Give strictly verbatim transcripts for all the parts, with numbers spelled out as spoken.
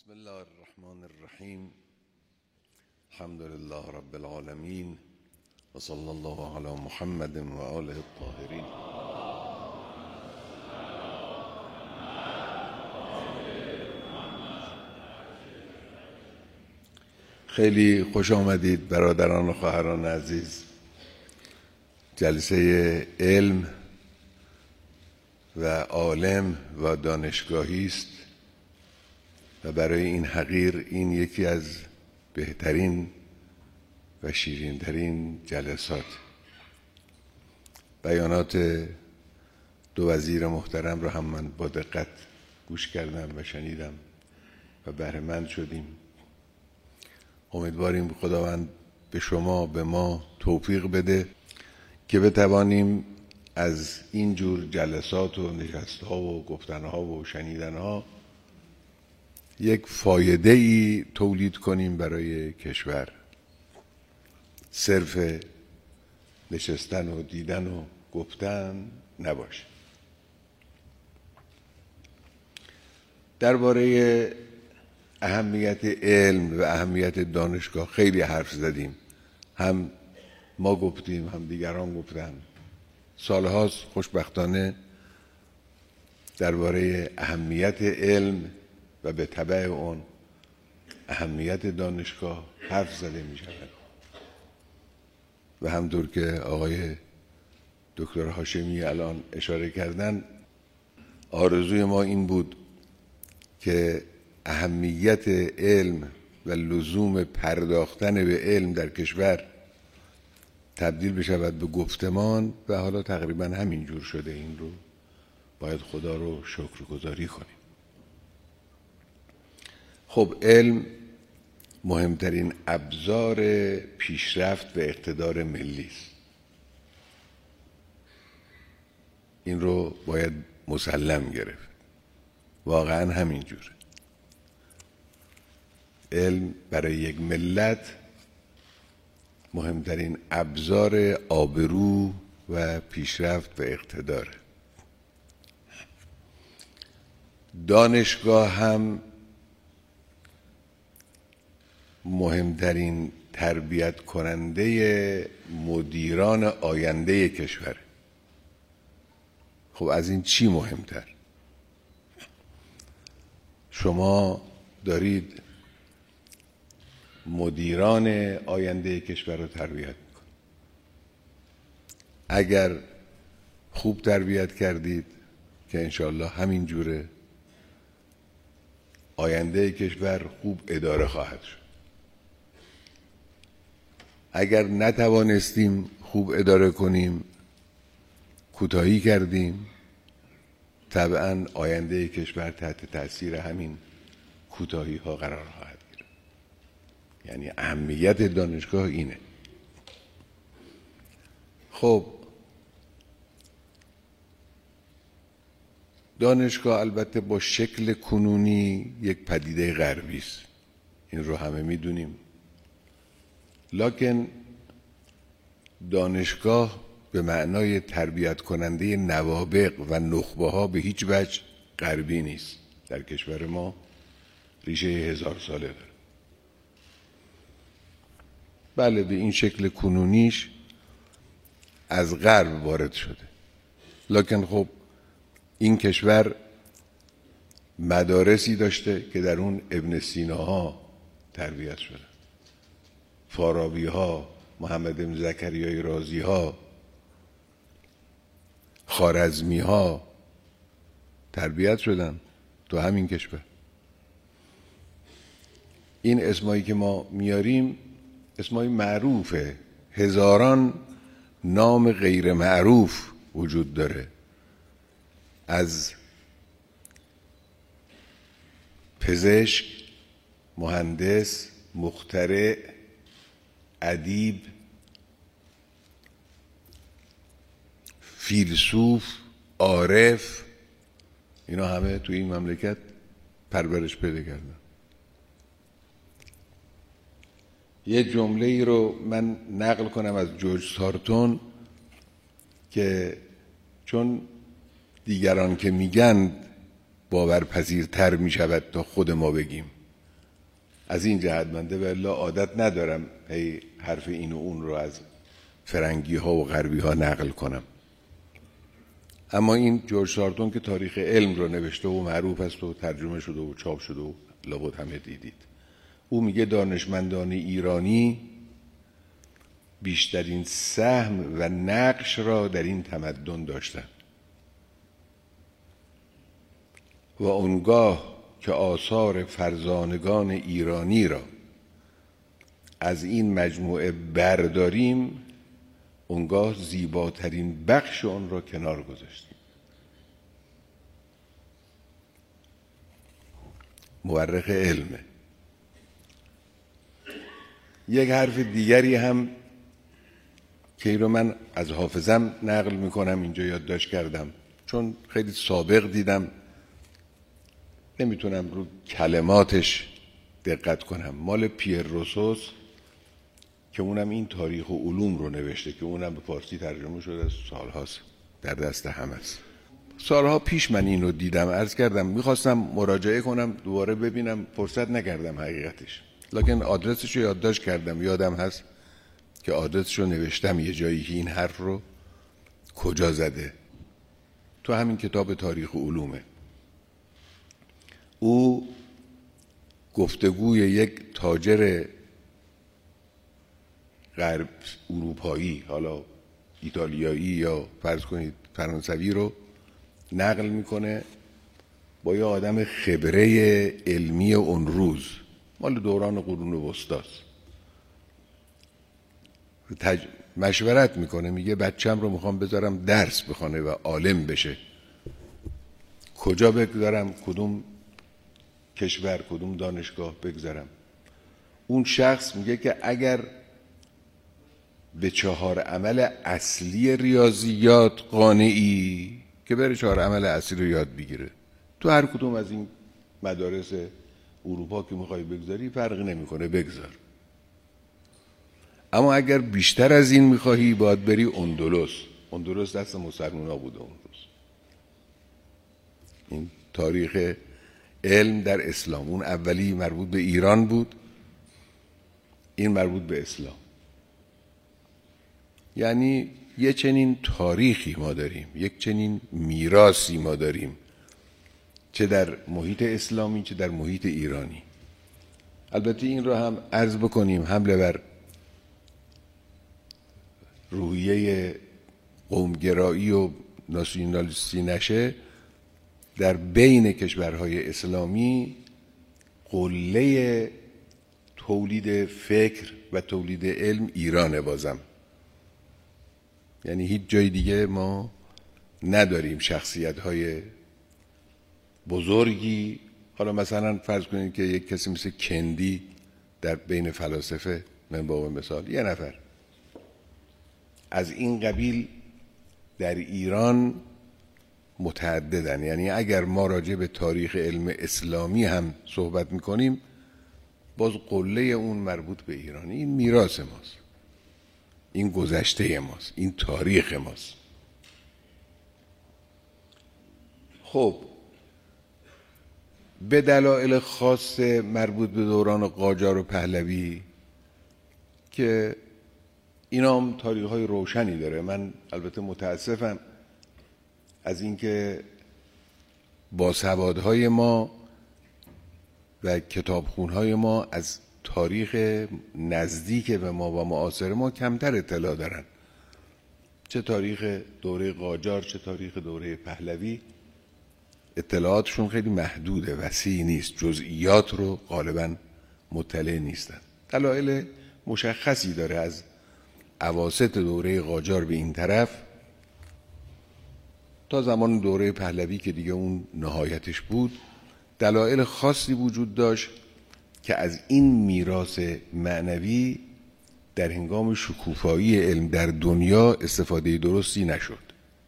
بسم الله الرحمن الرحیم. الحمد لله رب العالمین و صلی الله علی محمد و آله الطاهرین. خیلی خوش آمدید برادران و خواهران عزیز. جلسه علم و عالم و دانشگاهی است و برای این حقیر این یکی از بهترین و شیرین‌ترین جلسات. بیانات دو وزیر محترم را هم من با دقت گوش کردم و شنیدم و بهره‌مند شدیم. امیدواریم خداوند به شما به ما توفیق بده که بتوانیم از این جور جلسات و نشست‌ها و گفتن‌ها و شنیدن‌ها یک فایده ای تولید کنیم برای کشور. صرف نشستن و دیدن و گفتن نباشه. درباره اهمیت علم و اهمیت دانشگاه خیلی حرف زدیم. هم ما گفتیم هم دیگران گفتن. سالهاست خوشبختانه درباره اهمیت علم و به تبع اون اهمیت دانشگاه حرف زده می شود و همطور که آقای دکتر هاشمی الان اشاره کردن، آرزوی ما این بود که اهمیت علم و لزوم پرداختن به علم در کشور تبدیل بشود به گفتمان و حالا تقریبا همین جور شده. این رو باید خدا رو شکرگزاری کنیم. خب، علم مهمترین ابزار پیشرفت و اقتدار ملی است. این رو باید مسلم گرفت. واقعا همین جوره. علم برای یک ملت مهمترین ابزار آبرو و پیشرفت و اقتداره. دانشگاه هم مهمترین تربیت کننده مدیران آینده کشور. خب از این چی مهمتر؟ شما دارید مدیران آینده کشور رو تربیت میکنید. اگر خوب تربیت کردید که انشالله همین جوره، آینده کشور خوب اداره خواهد شد. اگر نتوانستیم خوب اداره کنیم، کوتاهی کردیم، طبعا آینده کشور تحت تاثیر همین کوتاهی ها قرار خواهد گرفت. یعنی اهمیت دانشگاه اینه. خب، دانشگاه البته با شکل کنونی یک پدیده غربی است. این رو همه میدونیم. لکن دانشگاه به معنای تربیت کننده نوابغ و نخبه ها به هیچ وجه غربی نیست. در کشور ما ریشه هزار ساله داره. بله، به این شکل کنونیش از غرب وارد شده. لکن خب این کشور مدارسی داشته که در اون ابن سیناها تربیت شده، فارابی ها، محمد بن زکریای رازی ها، خوارزمی ها تربیت شدن تو همین کشور. این اسمایی که ما میاریم اسمای معروفه. هزاران نام غیر معروف وجود داره، از پزشک، مهندس، مخترع، ادیب، فیلسوف، عارف. اینا همه توی این مملکت پرورش پیدا کردن. یه جمله ای رو من نقل کنم از جورج سارتون که چون دیگران که میگن باورپذیرتر میشود تا خود ما بگیم. از این جهت منده، والا عادت ندارم هی حرف این و اون رو از فرنگی ها و غربی ها نقل کنم. اما این جورج سارتون که تاریخ علم رو نوشته و معروف است و ترجمه شده و چاپ شده و لابد همه دیدید، او میگه دانشمندان ایرانی بیشترین سهم و نقش را در این تمدن داشتند و آنگاه که آثار فرزانگان ایرانی را از این مجموعه برداریم، اونگاه زیباترین بخش آن را کنار گذاشتیم. مورخ علمه. یک حرف دیگری هم که این رو من از حافظم نقل میکنم، اینجا یادداشت کردم چون خیلی سابق دیدم، نمیتونم رو کلماتش دقت کنم. مال پیر روسوس که اونم این تاریخ و علوم رو نوشته که اونم به فارسی ترجمه شده، از سالهاست در دست هم است. سالها پیش من این رو دیدم، عرض کردم میخواستم مراجعه کنم دوباره ببینم، فرصت نکردم حقیقتش، لکن آدرسش رو یادداشت کردم، یادم هست که آدرسش رو نوشتم یه جایی که این حرف رو کجا زده، تو همین کتاب تاریخ و علومه. او گفتگوی یک تاجر غرب اروپایی، حالا ایتالیایی یا فرض کنید فرانسوی رو نقل میکنه با یه آدم خبره علمی اون روز، مال دوران قرون وسطاست. تج... مشورت میکنه، میگه بچم رو میخوام بذارم درس بخونه و عالم بشه، کجا بگذارم، کدوم کشور، کدوم دانشگاه بگذارم؟ اون شخص میگه که اگر به چهار عمل اصلی ریاضیات قانعی، که بره چهار عمل اصلی رو یاد بگیره، تو هر کدوم از این مدارس اروپا که میخوای بگذاری فرقی نمیکنه، بگذار. اما اگر بیشتر از این میخواهی باید بری اندلس. اندلس دست مسلمونا بوده اون روز. این تاریخ علم در اسلام، اون اولی مربوط به ایران بود، این مربوط به اسلام. یعنی یه چنین تاریخی ما داریم، یک چنین میراثی ما داریم، چه در محیط اسلامی چه در محیط ایرانی. البته این رو هم عرض بکنیم، حمله بر روحیه قومگرایی و ناسیونالیستی نشه، در بین کشورهای اسلامی قله تولید فکر و تولید علم ایرانه بازم. یعنی هیچ جای دیگه ما نداریم شخصیت‌های بزرگی. حالا مثلا فرض کنید که یک کسی مثل کندی در بین فلاسفه، من با مثال یه نفر از این قبیل در ایران متعددن. یعنی اگر ما راجع به تاریخ علم اسلامی هم صحبت میکنیم، باز قله اون مربوط به ایران. این میراث ماست، این گذشته ماست، این تاریخ ماست. خب به دلایل خاص مربوط به دوران قاجار و پهلوی که اینا هم تاریخ‌های روشنی داره، من البته متاسفم از اینکه باسوادهای ما و کتابخونهای ما از تاریخ نزدیک به ما و معاصر ما کمتر اطلاع دارن، چه تاریخ دوره قاجار چه تاریخ دوره پهلوی. اطلاعاتشون خیلی محدوده، وسیع نیست، جزئیات رو غالبا مطلع نیستن. دلایل مشخصی داره، از اواسط دوره قاجار به این طرف تا زمان دوره پهلوی که دیگه اون نهایتش بود، دلایل خاصی وجود داشت که از این میراث معنوی در هنگام شکوفایی علم در دنیا استفاده درستی نشد.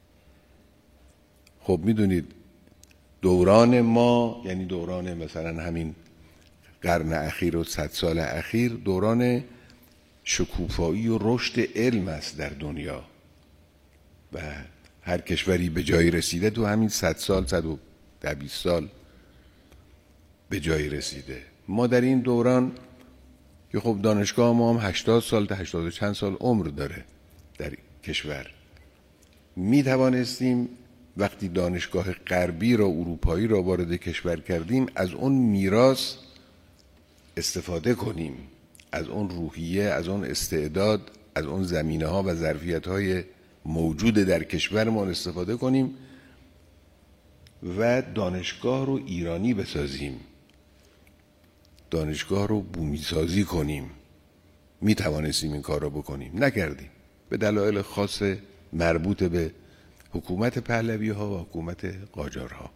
خب میدونید دوران ما، یعنی دوران مثلا همین قرن اخیر و صد سال اخیر، دوران شکوفایی و رشد علم است در دنیا و هر کشوری به جایی رسیده تو همین صد سال، صد و بیست سال. به جایی رسیده. ما در این دوران که خب دانشگاه ما هم هشتاد سال تا هشتاد و چند سال عمر داره در کشور، می توانستیم وقتی دانشگاه غربی را، اروپایی را وارد کشور کردیم، از اون میراث استفاده کنیم، از اون روحیه، از اون استعداد، از اون زمینه ها و ظرفیت های موجود در کشورمان استفاده کنیم و دانشگاه رو ایرانی بسازیم، دانشگاه رو بومی سازی کنیم. می توانستیم این کار رو بکنیم، نکردیم به دلایل خاص مربوط به حکومت پهلوی ها و حکومت قاجارها.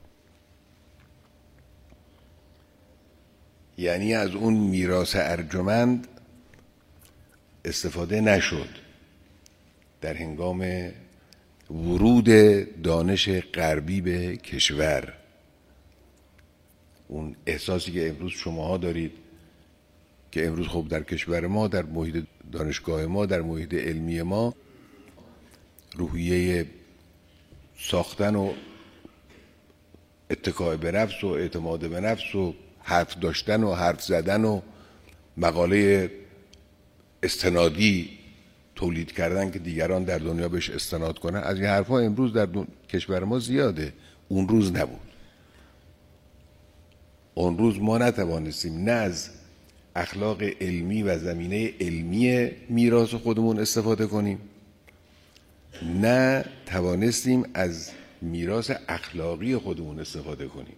یعنی از اون میراث ارجمند استفاده نشد در هنگام ورود دانش غربی به کشور. اون احساسی که امروز شماها دارید که امروز خب در کشور ما، در محیط دانشگاه ما، در محیط علمی ما، روحیه ساختن و اتکاء به نفس و اعتماد به نفس و حرف داشتن و حرف زدن و مقاله استنادی تولید کردن که دیگران در دنیا بهش استناد کنن، از این حرفها امروز در کشور ما زیاده. اون روز نبود. اون روز ما نتوانستیم نه از اخلاق علمی و زمینه علمی میراث خودمون استفاده کنیم، نه توانستیم از میراث اخلاقی خودمون استفاده کنیم،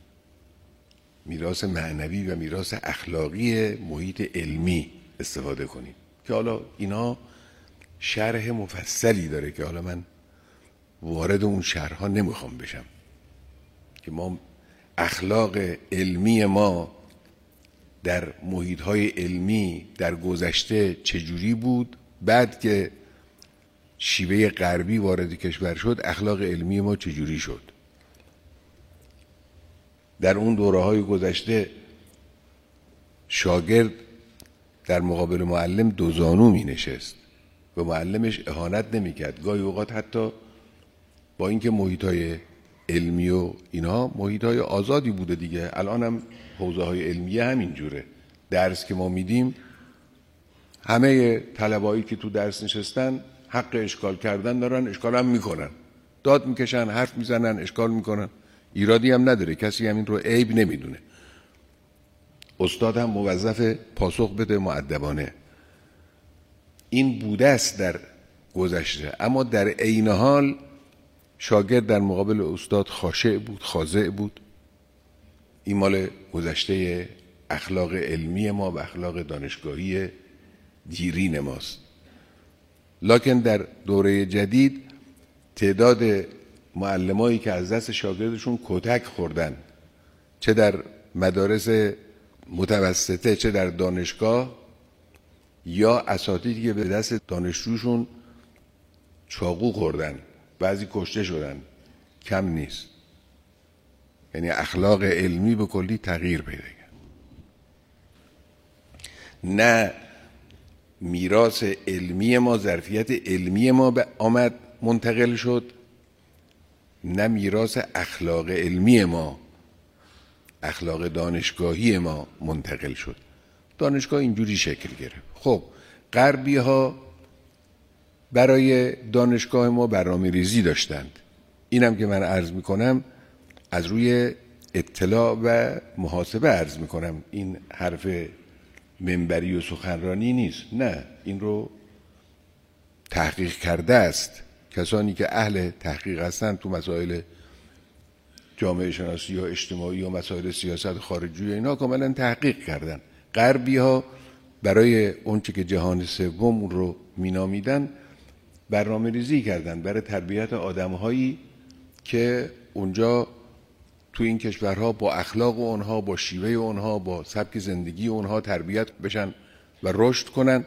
میراث معنوی و میراث اخلاقی محیط علمی استفاده کنیم که حالا اینا شرح مفصلی داره که حالا من وارد اون شرحها نمیخوام بشم که ما اخلاق علمی ما در محیط‌های علمی در گذشته چجوری بود، بعد که شیوه غربی وارد کشور شد اخلاق علمی ما چجوری شد. در اون دوره‌های گذشته شاگرد در مقابل معلم دوزانو می نشست و معلمش اهانت نمی کرد. گاهی اوقات حتی با اینکه محیط‌های علمی و اینها محیط‌های آزادی بوده دیگه، الان هم حوزه های علمیه همین جوره. درس که ما میدیم همه طلبایی که تو درس نشستن حق اشکال کردن دارن، اشکال هم میکنن، داد میکشن، حرف میزنن، اشکال میکنن، ایرادی هم نداره، کسی هم این رو عیب نمیدونه. استاد هم موظف پاسخ بده مؤدبانه. این بوده است در گذشته، اما در عین حال شاگرد در مقابل استاد خاشع بود، خاضع بود. این مال گذشته اخلاق علمی ما و اخلاق دانشگاهی دیرین ماست. لکن در دوره جدید تعداد معلمایی که از دست شاگردشون کتک خوردن، چه در مدارس متوسطه چه در دانشگاه، یا اساتیدی که به دست دانشجوشون چاقو خوردن، بعضی کشته شدن، کم نیست. یعنی اخلاق علمی به کلی تغییر پیدا کرد. نه میراث علمی ما، ظرفیت علمی ما به آمد منتقل شد، نه میراث اخلاق علمی ما، اخلاق دانشگاهی ما منتقل شد. دانشگاه اینجوری شکل گرفت. خب غربی ها برای دانشگاه ما برنامه ریزی داشتند. اینم که من عرض میکنم از روی اطلاع و محاسبه عرض میکنم، این حرف منبری و سخنرانی نیست، نه، این رو تحقیق کرده است. کسانی که اهل تحقیق هستند تو مسائل جامعه شناسی و اجتماعی و مسائل سیاست خارجی و اینا کاملا تحقیق کردن. غربی ها برای اونچه که جهان سوم رو مینامیدن برنامه ریزی کردن برای تربیت آدم‌هایی که اونجا تو این کشورها با اخلاق اونها، با شیوه اونها، با سبک زندگی اونها تربیت بشن و رشد کنن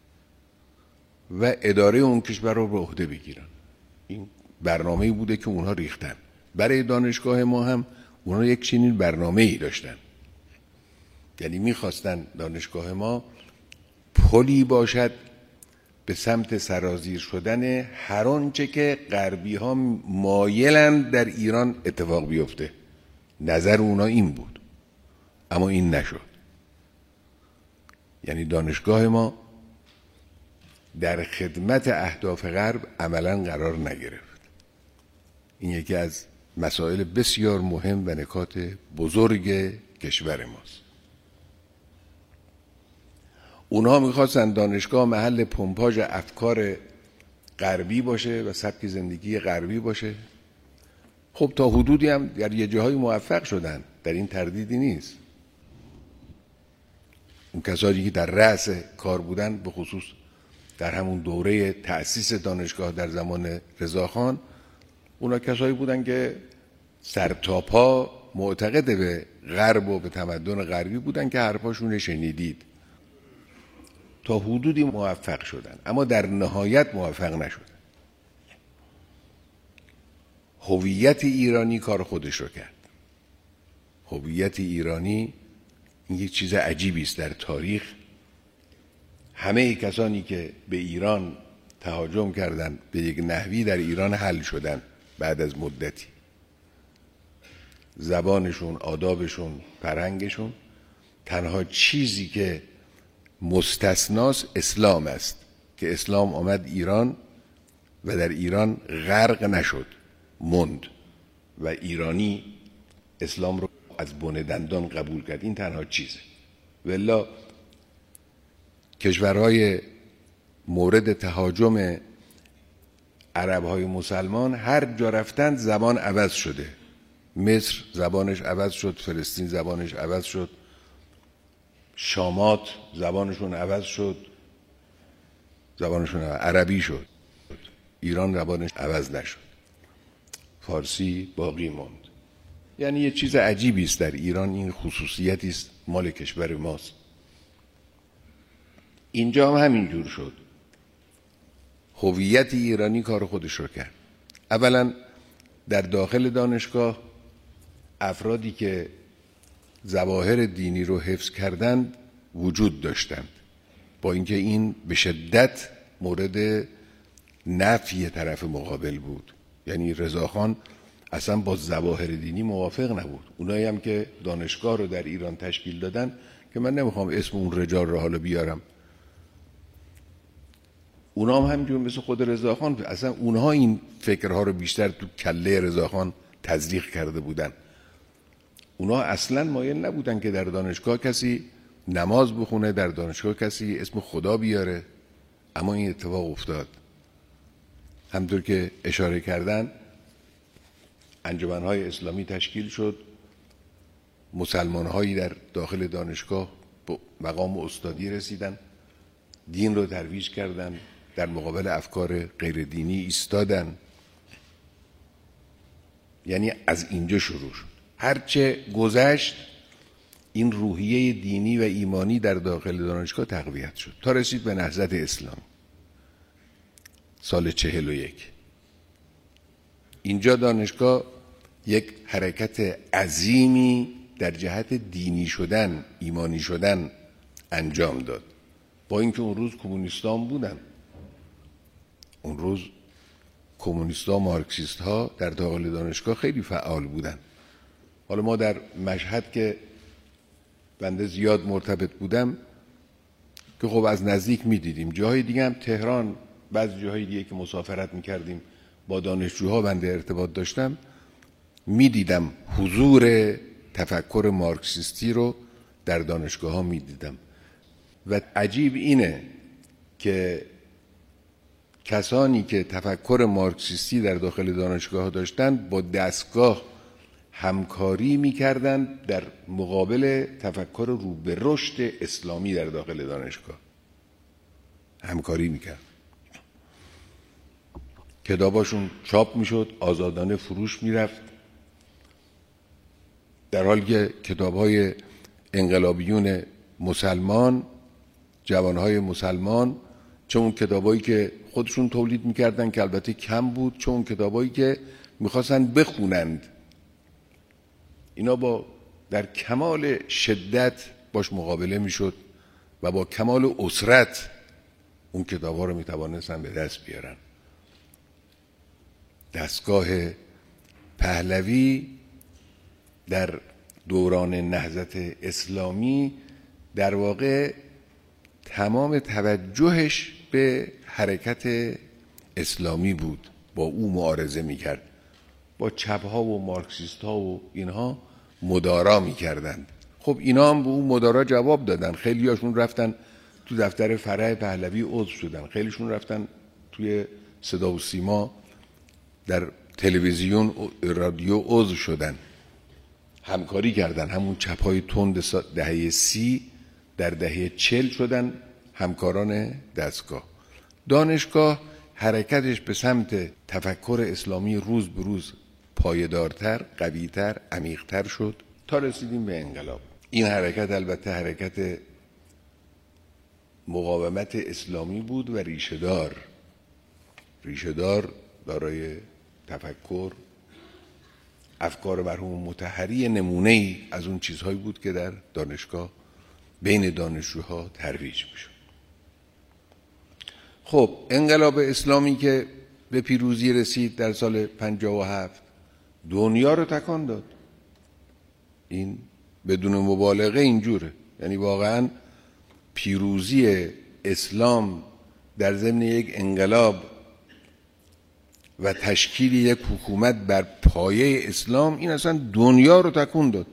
و اداره اون کشور رو به عهده بگیرن. این برنامه‌ای بوده که اونها ریختن. برای دانشگاه ما هم اونها یک چنین برنامه‌ای داشتن. یعنی می‌خواستن دانشگاه ما پلی باشد به سمت سرازیر شدن هر آنچه که غربی ها مایلند در ایران اتفاق بیفته. نظر اونا این بود. اما این نشد. یعنی دانشگاه ما در خدمت اهداف غرب عملا قرار نگرفت. این یکی از مسائل بسیار مهم و نکات بزرگ کشور ماست. اونها میخواستن دانشگاه محل پمپاژ افکار غربی باشه و سبک زندگی غربی باشه. خب تا حدودی هم در یه جاهای موفق شدن، در این تردیدی نیست. اون کسانی که در رأس کار بودن، به خصوص در همون دوره تأسیس دانشگاه در زمان رضاخان، اونا کسایی بودن که سرتاپا معتقد به غرب و به تمدن غربی بودن که حرفاشون شنیدید. تا حدودی موفق شدن اما در نهایت موفق نشدن. هویت ایرانی کار خودش رو کرد. هویت ایرانی این یک چیز عجیبی است در تاریخ. همه کسانی که به ایران تهاجم کردند به یک نحوی در ایران حل شدن بعد از مدتی. زبانشون، آدابشون، فرهنگشون، تنها چیزی که مستثناست اسلام است که اسلام آمد ایران و در ایران غرق نشد، موند و ایرانی اسلام رو از بن دندان قبول کرد. این تنها چیزه. والا کشورهای مورد تهاجم عربهای مسلمان هر جا رفتند زبان عوض شده. مصر زبانش عوض شد، فلسطین زبانش عوض شد، شامات زبانشون عوض شد، زبانشون عربی شد. ایران زبانش عوض نشد، فارسی باقی موند. یعنی یه چیز عجیبی است در ایران. این خصوصیتی است مال کشور ماست. اینجا هم همین جور شد. هویت ایرانی کار خودش رو کرد. اولا در داخل دانشگاه افرادی که ظواهر دینی رو حفظ کردند وجود داشتند، با اینکه این به شدت مورد نفی طرف مقابل بود. یعنی رضاخان اصلا با ظواهر دینی موافق نبود. اونایی هم که دانشگاه رو در ایران تشکیل دادن که من نمیخوام اسم اون رجال رو حالا بیارم، اونا هم همینجور مثل خود رضاخان، اصلا اونها این فکرها رو بیشتر تو کله رضاخان تزریق کرده بودن. اونا اصلا مایل نبودن که در دانشگاه کسی نماز بخونه، در دانشگاه کسی اسم خدا بیاره. اما این اتفاق افتاد. همطور که اشاره کردن انجمن‌های اسلامی تشکیل شد، مسلمان‌هایی در داخل دانشگاه به مقام استادی رسیدن، دین رو ترویج کردن، در مقابل افکار غیر دینی ایستادن. یعنی از اینجا شروع شد. هرچه گذشت این روحیه دینی و ایمانی در داخل دانشگاه تقویت شد تا رسید به نهضت اسلامی سال چهل و یک. اینجا دانشگاه یک حرکت عظیمی در جهت دینی شدن، ایمانی شدن انجام داد. با اینکه اون روز کمونیستان بودن، اون روز کمونیست‌ها، مارکسیست‌ها در داخل دانشگاه خیلی فعال بودن. حالا ما در مشهد که بنده زیاد مرتبط بودم که خب از نزدیک می‌دیدیم، جاهای دیگه هم تهران، بعضی جاهای دیگه که مسافرت می‌کردیم با دانشجوها بنده ارتباط داشتم، می‌دیدم حضور تفکر مارکسیستی رو در دانشگاه‌ها می‌دیدم. و عجیب اینه که کسانی که تفکر مارکسیستی در داخل دانشگاه داشتند با دستگاه همکاری می‌کردند در مقابل تفکر رو به رشد اسلامی در داخل دانشگاه. همکاری می‌کرد. کتاباشون چاپ می‌شد، آزادانه فروش می‌رفت، در حالی که کتاب‌های انقلابیون مسلمان، جوانهای مسلمان، چه اون کتابایی که خودشون تولید میکردن که البته کم بود، چه اون کتابایی که میخواستن بخونند، اینا با در کمال شدت باش مقابله میشد و با کمال اسرت اون کتابا رو میتوانستن به دست بیارن. دستگاه پهلوی در دوران نهضت اسلامی در واقع تمام توجهش به حرکت اسلامی بود، با او معارضه میکرد، با چپ ها و مارکسیست ها و اینها مدارا میکردند. خب اینا هم به اون مدارا جواب دادن. خیلی هاشون رفتن تو دفتر فرع پهلوی عضو شدن، خیلیشون رفتن توی صدا و سیما در تلویزیون رادیو عضو شدن، همکاری کردن. همون چپای تند دهه سی در دهه چل شدن همکاران دستگاه. دانشگاه حرکتش به سمت تفکر اسلامی روز به روز پایدارتر، قویتر، عمیقتر شد تا رسیدیم به انقلاب. این حرکت البته حرکت مقاومت اسلامی بود و ریشه‌دار ریشه‌دار دارای تفکر، افکار مرحوم مطهری نمونه‌ای از اون چیزهایی بود که در دانشگاه بین دانشجوها ترویج میشد. خب انقلاب اسلامی که به پیروزی رسید در سال پنجاه و هفت دنیا رو تکان داد. این بدون مبالغه اینجوره، یعنی واقعا پیروزی اسلام در ضمن یک انقلاب و تشکیل یک حکومت بر پایه اسلام، این اصلا دنیا رو تکون داد،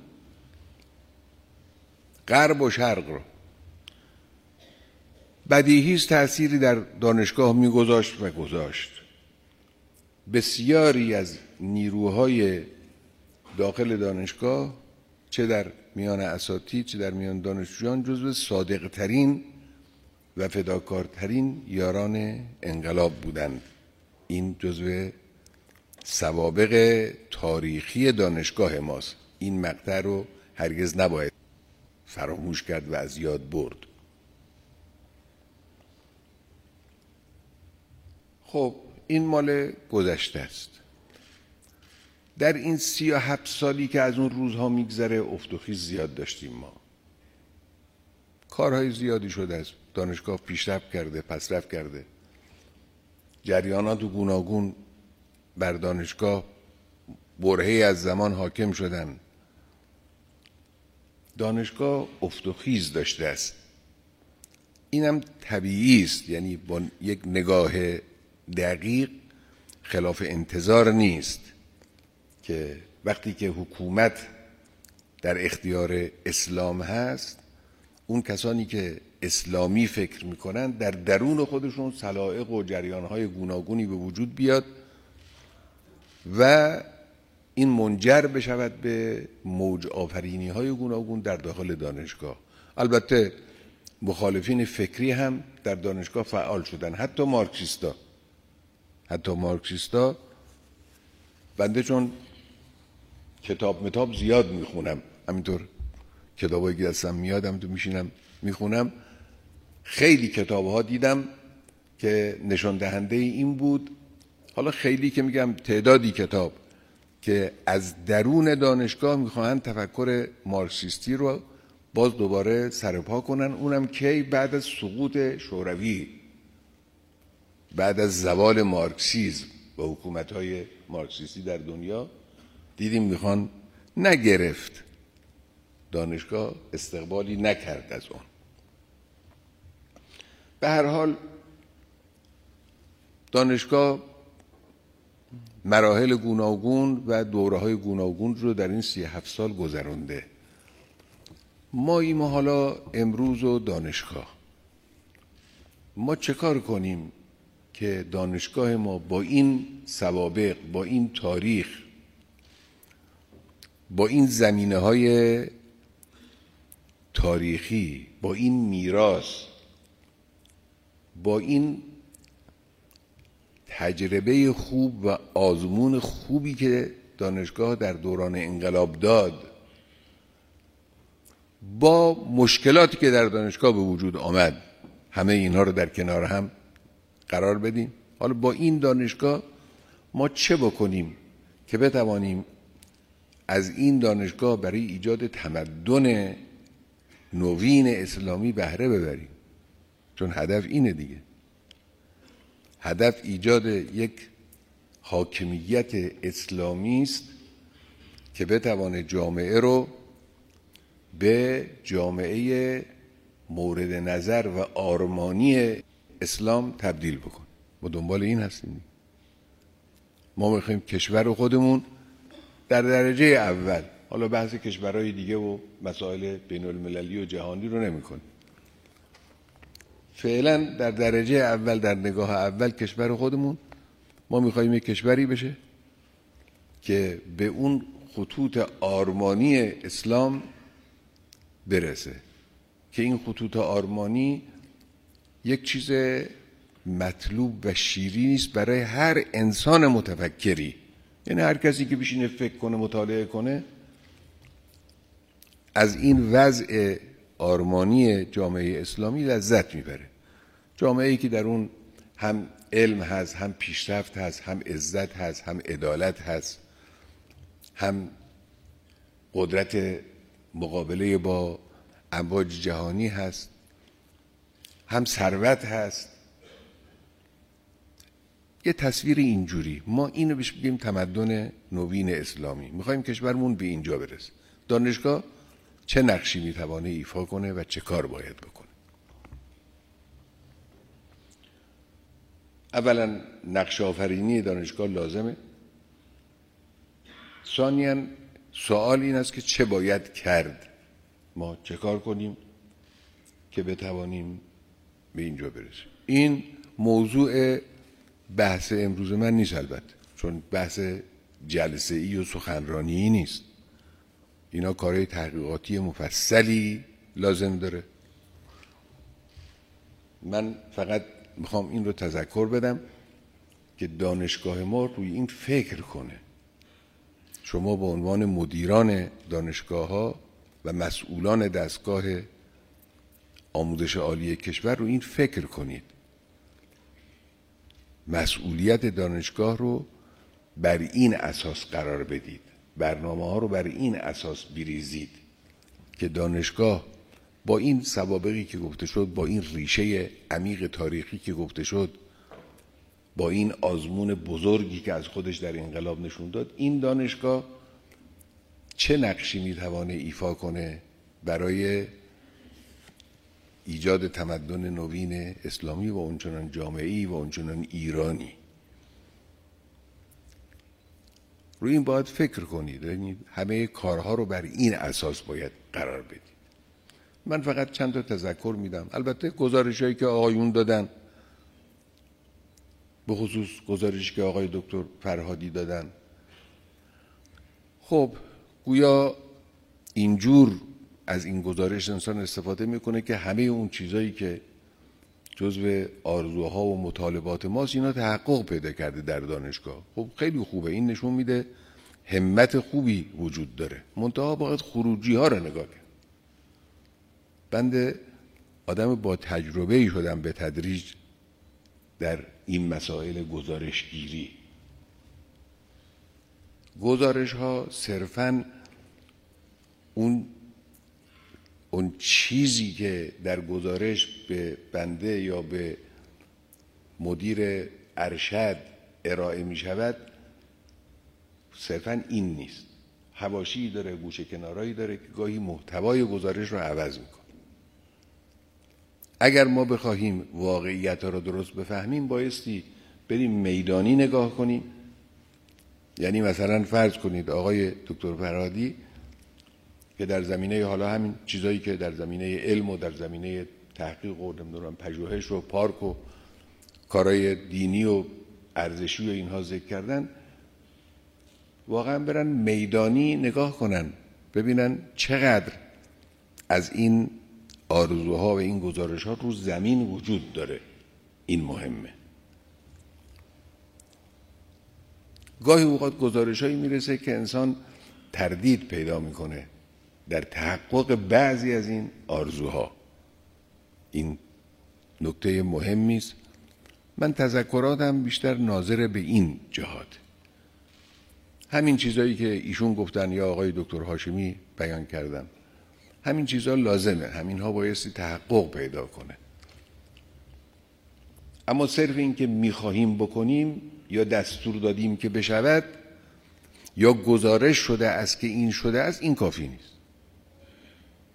غرب و شرق رو. بدیهی است تأثیری در دانشگاه میگذاشت و گذاشت. بسیاری از نیروهای داخل دانشگاه، چه در میان اساتید چه در میان دانشجویان، جزو صادق ترین و فداکارترین یاران انقلاب بودند. این جزو سوابق تاریخی دانشگاه ماست. این مقطع رو هرگز نباید فراموش کرد و از یاد برد. خب این مال گذشته است. در این سی و هفت سالی که از اون روزها میگذره افت و خیز زیاد داشتیم. ما کارهای زیادی شده است. دانشگاه پیشرفت کرده، پسرفت کرده. جریانات گوناگون بر دانشگاه برهه‌ای از زمان حاکم شدن. دانشگاه افت و خیز داشته است. اینم طبیعی است، یعنی با یک نگاه دقیق خلاف انتظار نیست که وقتی که حکومت در اختیار اسلام هست، اون کسانی که اسلامی فکر میکنن در درون خودشون سلایق و جریانهای گوناگونی به وجود بیاد و این منجر بشود به موج آفرینی های گوناگون در داخل دانشگاه. البته مخالفین فکری هم در دانشگاه فعال شدن، حتی مارکسیستا حتی مارکسیستا بنده چون کتاب متاب زیاد میخونم، همینطور کتابایی که دستم میادم تو میشینم میخونم، خیلی کتاب ها دیدم که نشان دهنده این بود. حالا خیلی که میگم تعدادی کتاب که از درون دانشگاه میخواهند تفکر مارکسیستی رو باز دوباره سرپا کنن. اونم کی؟ بعد از سقوط شوروی، بعد از زوال مارکسیسم و حکومت‌های مارکسیستی در دنیا دیدیم میخوان، نگرفت دانشگاه، استقبالی نکرد از اون. به هر حال دانشگاه مراحل گوناگون و دوره‌های گوناگون رو در این سی هفت سال گذرانده. ما ایم حالا امروز و دانشگاه، ما چه کار کنیم که دانشگاه ما با این سوابق، با این تاریخ، با این زمینه‌های تاریخی، با این میراث، با این تجربه خوب و آزمون خوبی که دانشگاه در دوران انقلاب داد، با مشکلاتی که در دانشگاه به وجود آمد، همه اینها رو در کنار هم قرار بدیم. حالا با این دانشگاه ما چه بکنیم که بتوانیم از این دانشگاه برای ایجاد تمدن نوین اسلامی بهره ببریم؟ چون هدف اینه دیگه. هدف ایجاد یک حاکمیت اسلامی است که بتوانه جامعه رو به جامعه مورد نظر و آرمانی اسلام تبدیل بکن. ما دنبال این هستیم. ما میخوایم کشور خودمون در درجه اول، حالا بحث کشورهای دیگه و مسائل بین المللی و جهانی رو نمی کنیم، فعلا در درجه اول، در نگاه اول کشور خودمون، ما میخوایم یک کشوری بشه که به اون خطوط آرمانی اسلام برسه، که این خطوط آرمانی یک چیز مطلوب و شیرین نیست برای هر انسان متفکری. یعنی هر کسی که بشینه فکر کنه، مطالعه کنه، از این وضع آرمانی جامعه اسلامی لذت میبره. جامعه ای که در اون هم علم هست، هم پیشرفت هست، هم عزت هست، هم عدالت هست، هم قدرت مقابله با امواج جهانی هست، هم ثروت هست. یه تصویر اینجوری، ما اینو بهش بگیم تمدن نوین اسلامی. میخوایم کشورمون به اینجا برسه. دانشگاه چه نقشی میتوانه ایفا کنه و چه کار باید بکنه؟ اولا نقش آفرینی دانشگاه لازمه. ثانیاً سوال این است که چه باید کرد؟ ما چه کار کنیم که بتوانیم به اینجا برسیم؟ این موضوع بحث امروز من نیست البته، چون بحث جلسه ای و سخنرانی نیست. اینا کارهای تحقیقاتی مفصلی لازم داره. من فقط میخوام این رو تذکر بدم که دانشگاه ما روی این فکر کنه. شما به عنوان مدیران دانشگاه ها و مسئولان دستگاه آموزش عالی کشور رو این فکر کنید. مسئولیت دانشگاه رو بر این اساس قرار بدید. برنامه ها رو بر این اساس بریزید که دانشگاه با این سوابقی که گفته شد، با این ریشه عمیق تاریخی که گفته شد، با این آزمون بزرگی که از خودش در انقلاب نشون داد، این دانشگاه چه نقشی میتوانه ایفا کنه برای ایجاد تمدن نوین اسلامی و اونچنان جامعی و اونچنان ایرانی. روی این باید فکر کنید. یعنی همه کارها رو بر این اساس باید قرار بدید. من فقط چند تا تذکر میدم. البته گزارش‌هایی که آقایون دادن، به خصوص گزارشی که آقای دکتر فرهادی دادن، خب گویا اینجور از این گزارش انسان استفاده میکنه که همه اون چیزایی که جزو آرزوها و مطالبات ماست اینا تحقق پیدا کرده در دانشگاه. خب خیلی خوبه. این نشون میده همت خوبی وجود داره. منتها باید خروجی ها رو نگاه کرد. بنده آدم با تجربه ای شدم به تدریج در این مسائل گزارش گیری. گزارش ها صرفاً اون اون چیزی که در گزارش به بنده یا به مدیر ارشد ارائه می شود صرفاً این نیست. حواشی داره، گوشه کنارایی داره که گاهی محتوای گزارش رو عوض میکنه. اگر ما بخواهیم واقعیت ها رو درست بفهمیم بایستی بریم میدانی نگاه کنیم. یعنی مثلا فرض کنید آقای دکتر فرهادی که در زمینه حالا همین چیزایی که در زمینه علم و در زمینه تحقیق و نمیدونم پژوهش و پارک و کارهای دینی و ارزشی و اینها ذکر کردن، واقعا برن میدانی نگاه کنن، ببینن چقدر از این آرزوها و این گزارش‌ها رو زمین وجود داره. این مهمه. گاهی اوقات گزارش‌هایی میرسه که انسان تردید پیدا میکنه در تحقق بعضی از این آرزوها. این نکته مهمی است. من تذکراتم بیشتر ناظر به این جهات. همین چیزایی که ایشون گفتن یا آقای دکتر هاشمی بیان کردن، همین چیزها لازمه، همین ها بایستی تحقق پیدا کنه. اما صرف این که میخواهیم بکنیم یا دستور دادیم که بشود یا گزارش شده است که این شده است، این کافی نیست.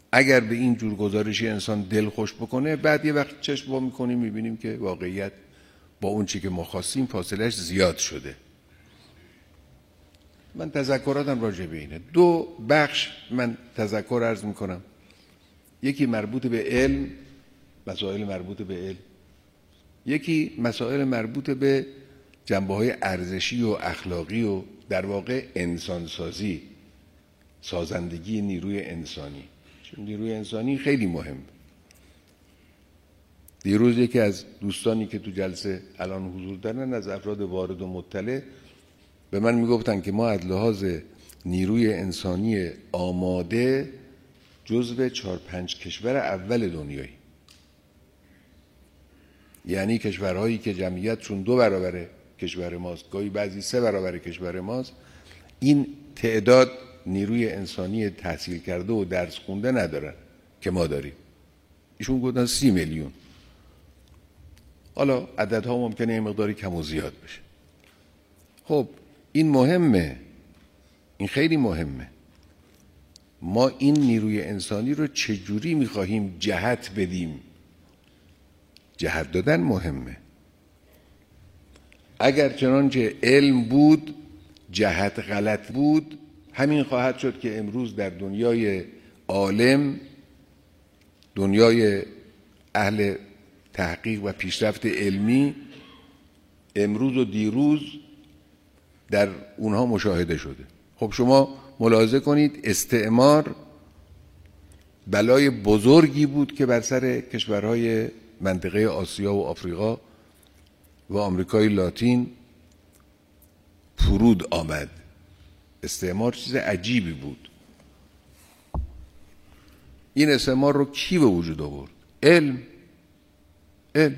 اگر به این جور گزارشی انسان دل خوش بکنه، بعد یه وقت چشم وا میکنیم میبینیم که واقعیت با اون چی که ما خواستیم فاصلش زیاد شده. من تذکراتم راجع به اینه. دو بخش من تذکر عرض میکنم. یکی مربوط به علم، مسائل مربوط به علم. یکی مسائل مربوط به جنبه‌های ارزشی و اخلاقی و در واقع انسانسازی، سازندگی نیروی انسانی. چون نیروی انسانی خیلی مهم. دیروز یکی از دوستانی که تو جلسه الان حضور دارن، از افراد وارد و مطلع، به من میگفتن که ما از لحاظ نیروی انسانی آماده جزو چهار پنج کشور اول دنیایی، یعنی کشورهایی که جمعیتشون دو برابر کشور ماست، گاهی بعضی سه برابر کشور ماست، این تعداد نیروی انسانی تحصیل کرده و درس خونده ندارن که ما داریم. ایشون گفتن سی میلیون. حالا عددها ممکنه یه مقداری کم و زیاد بشه. خب این مهمه، این خیلی مهمه. ما این نیروی انسانی رو چجوری میخواهیم جهت بدیم؟ جهت دادن مهمه. اگر چنانچه علم بود جهت غلط بود، همین خواهد شد که امروز در دنیای عالم، دنیای اهل تحقیق و پیشرفت علمی، امروز و دیروز در اونها مشاهده شده. خب شما ملاحظه کنید استعمار بلای بزرگی بود که بر سر کشورهای منطقه آسیا و آفریقا و آمریکای لاتین فرود آمد. استعمار چیز عجیبی بود. این استعمار رو کی به وجود آورد؟ علم. علم.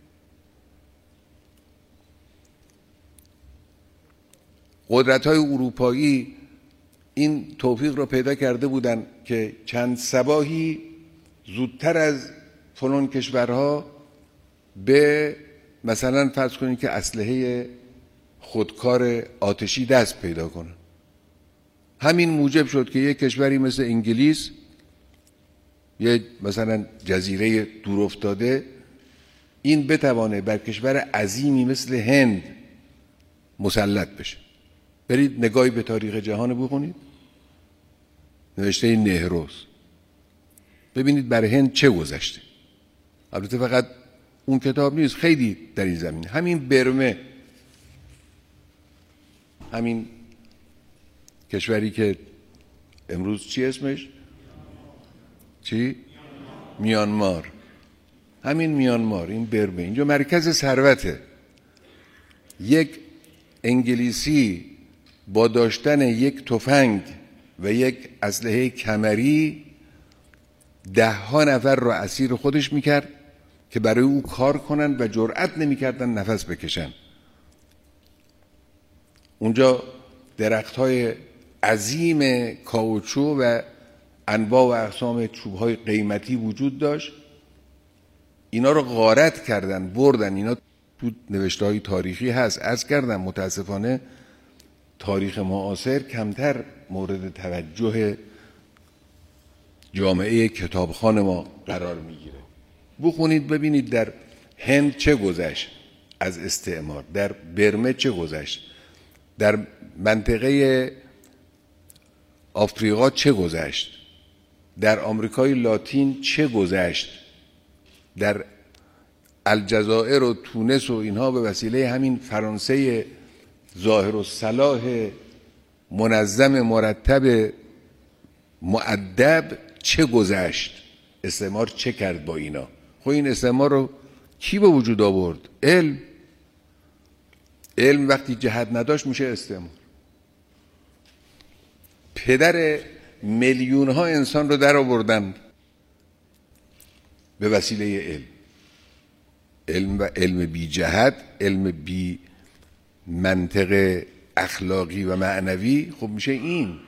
قدرت‌های اروپایی این توفیق رو پیدا کرده بودند که چند صباحی زودتر از فلان کشورها به مثلا فرض کنید که اسلحه خودکار آتشی دست پیدا کنن. همین موجب شد که یک کشوری مثل انگلیس، یک مثلا جزیره دور افتاده، این بتوانه بر کشور عظیمی مثل هند مسلط بشه. برید نگاهی به تاریخ جهان بخونید، نوشته نهروز، ببینید بر هند چه گذشته. البته فقط اون کتاب نیست، خیلی در این زمینه. همین برمه، همین کشوری که امروز چی اسمش؟ چی؟ میانمار. همین میانمار، این برمه، اینجا مرکز ثروته. یک انگلیسی با داشتن یک تفنگ و یک اسلحه کمری ده ها نفر رو اسیر خودش میکرد که برای او کار کنن و جرأت نمیکردن نفس بکشن. اونجا درخت‌های عظیم کاوچو و انواع و اقسام چوب‌های قیمتی وجود داشت. اینا رو غارت کردن، بردن. اینا تو نوشته‌های تاریخی هست. عرض کردم متاسفانه تاریخ معاصر کمتر مورد توجه جامعه کتابخوان ما قرار میگیره. بخونید ببینید در هند چه گذشت از استعمار، در برمه چه گذشت، در منطقه آفریقا چه گذشت، در آمریکای لاتین چه گذشت، در الجزایر و تونس و اینها به وسیله همین فرانسه ظاهر الصلاح منظم مرتب مؤدب چه گذشت. استعمار چه کرد با اینا؟ خب این استعمار رو کی به وجود آورد؟ علم. علم وقتی جهت نداشت میشه استعمار. پدر میلیون ها انسان رو در آوردن به وسیله علم. علم و علم بی جهت، علم بی منطق اخلاقی و معنوی، خب میشه این.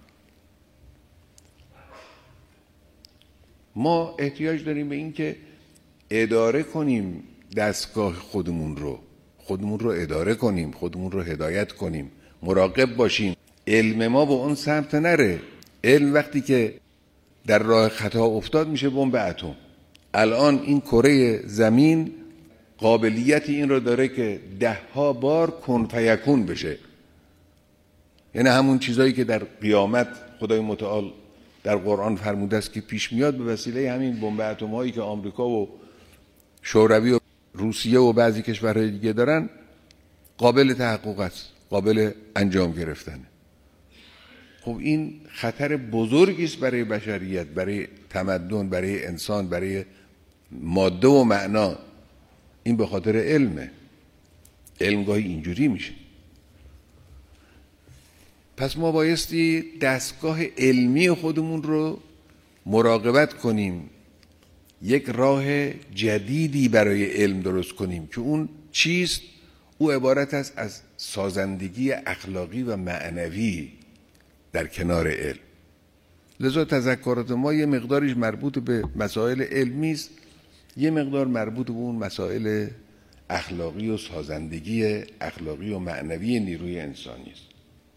ما احتیاج داریم به این که اداره کنیم دستگاه خودمون رو، خودمون رو اداره کنیم، خودمون رو هدایت کنیم، مراقب باشیم علم ما به اون سمت نره. علم وقتی که در راه خطا افتاد میشه بمب اتم. الان این کره زمین قابلیت این رو داره که ده ها بار کن فیکون بشه، یعنی همون چیزایی که در قیامت خدای متعال در قرآن فرموده است که پیش میاد به وسیله همین بمب اتم هایی که آمریکا و شوروی و روسیه و بعضی کشورهای دیگه دارن، قابل تحقق است، قابل انجام گرفتنه. خب این خطر بزرگی است برای بشریت، برای تمدن، برای انسان، برای ماده و معنا. این به خاطر علمه. علم گاهی اینجوری میشه. پس ما بایستی دستگاه علمی خودمون رو مراقبت کنیم، یک راه جدیدی برای علم درست کنیم که اون چیست؟ او عبارت است از سازندگی اخلاقی و معنوی در کنار علم. لذا تذکرات ما یه مقداریش مربوط به مسائل علمی است، یه مقدار مربوط به اون مسائل اخلاقی و سازندگی اخلاقی و معنوی نیروی انسانی است.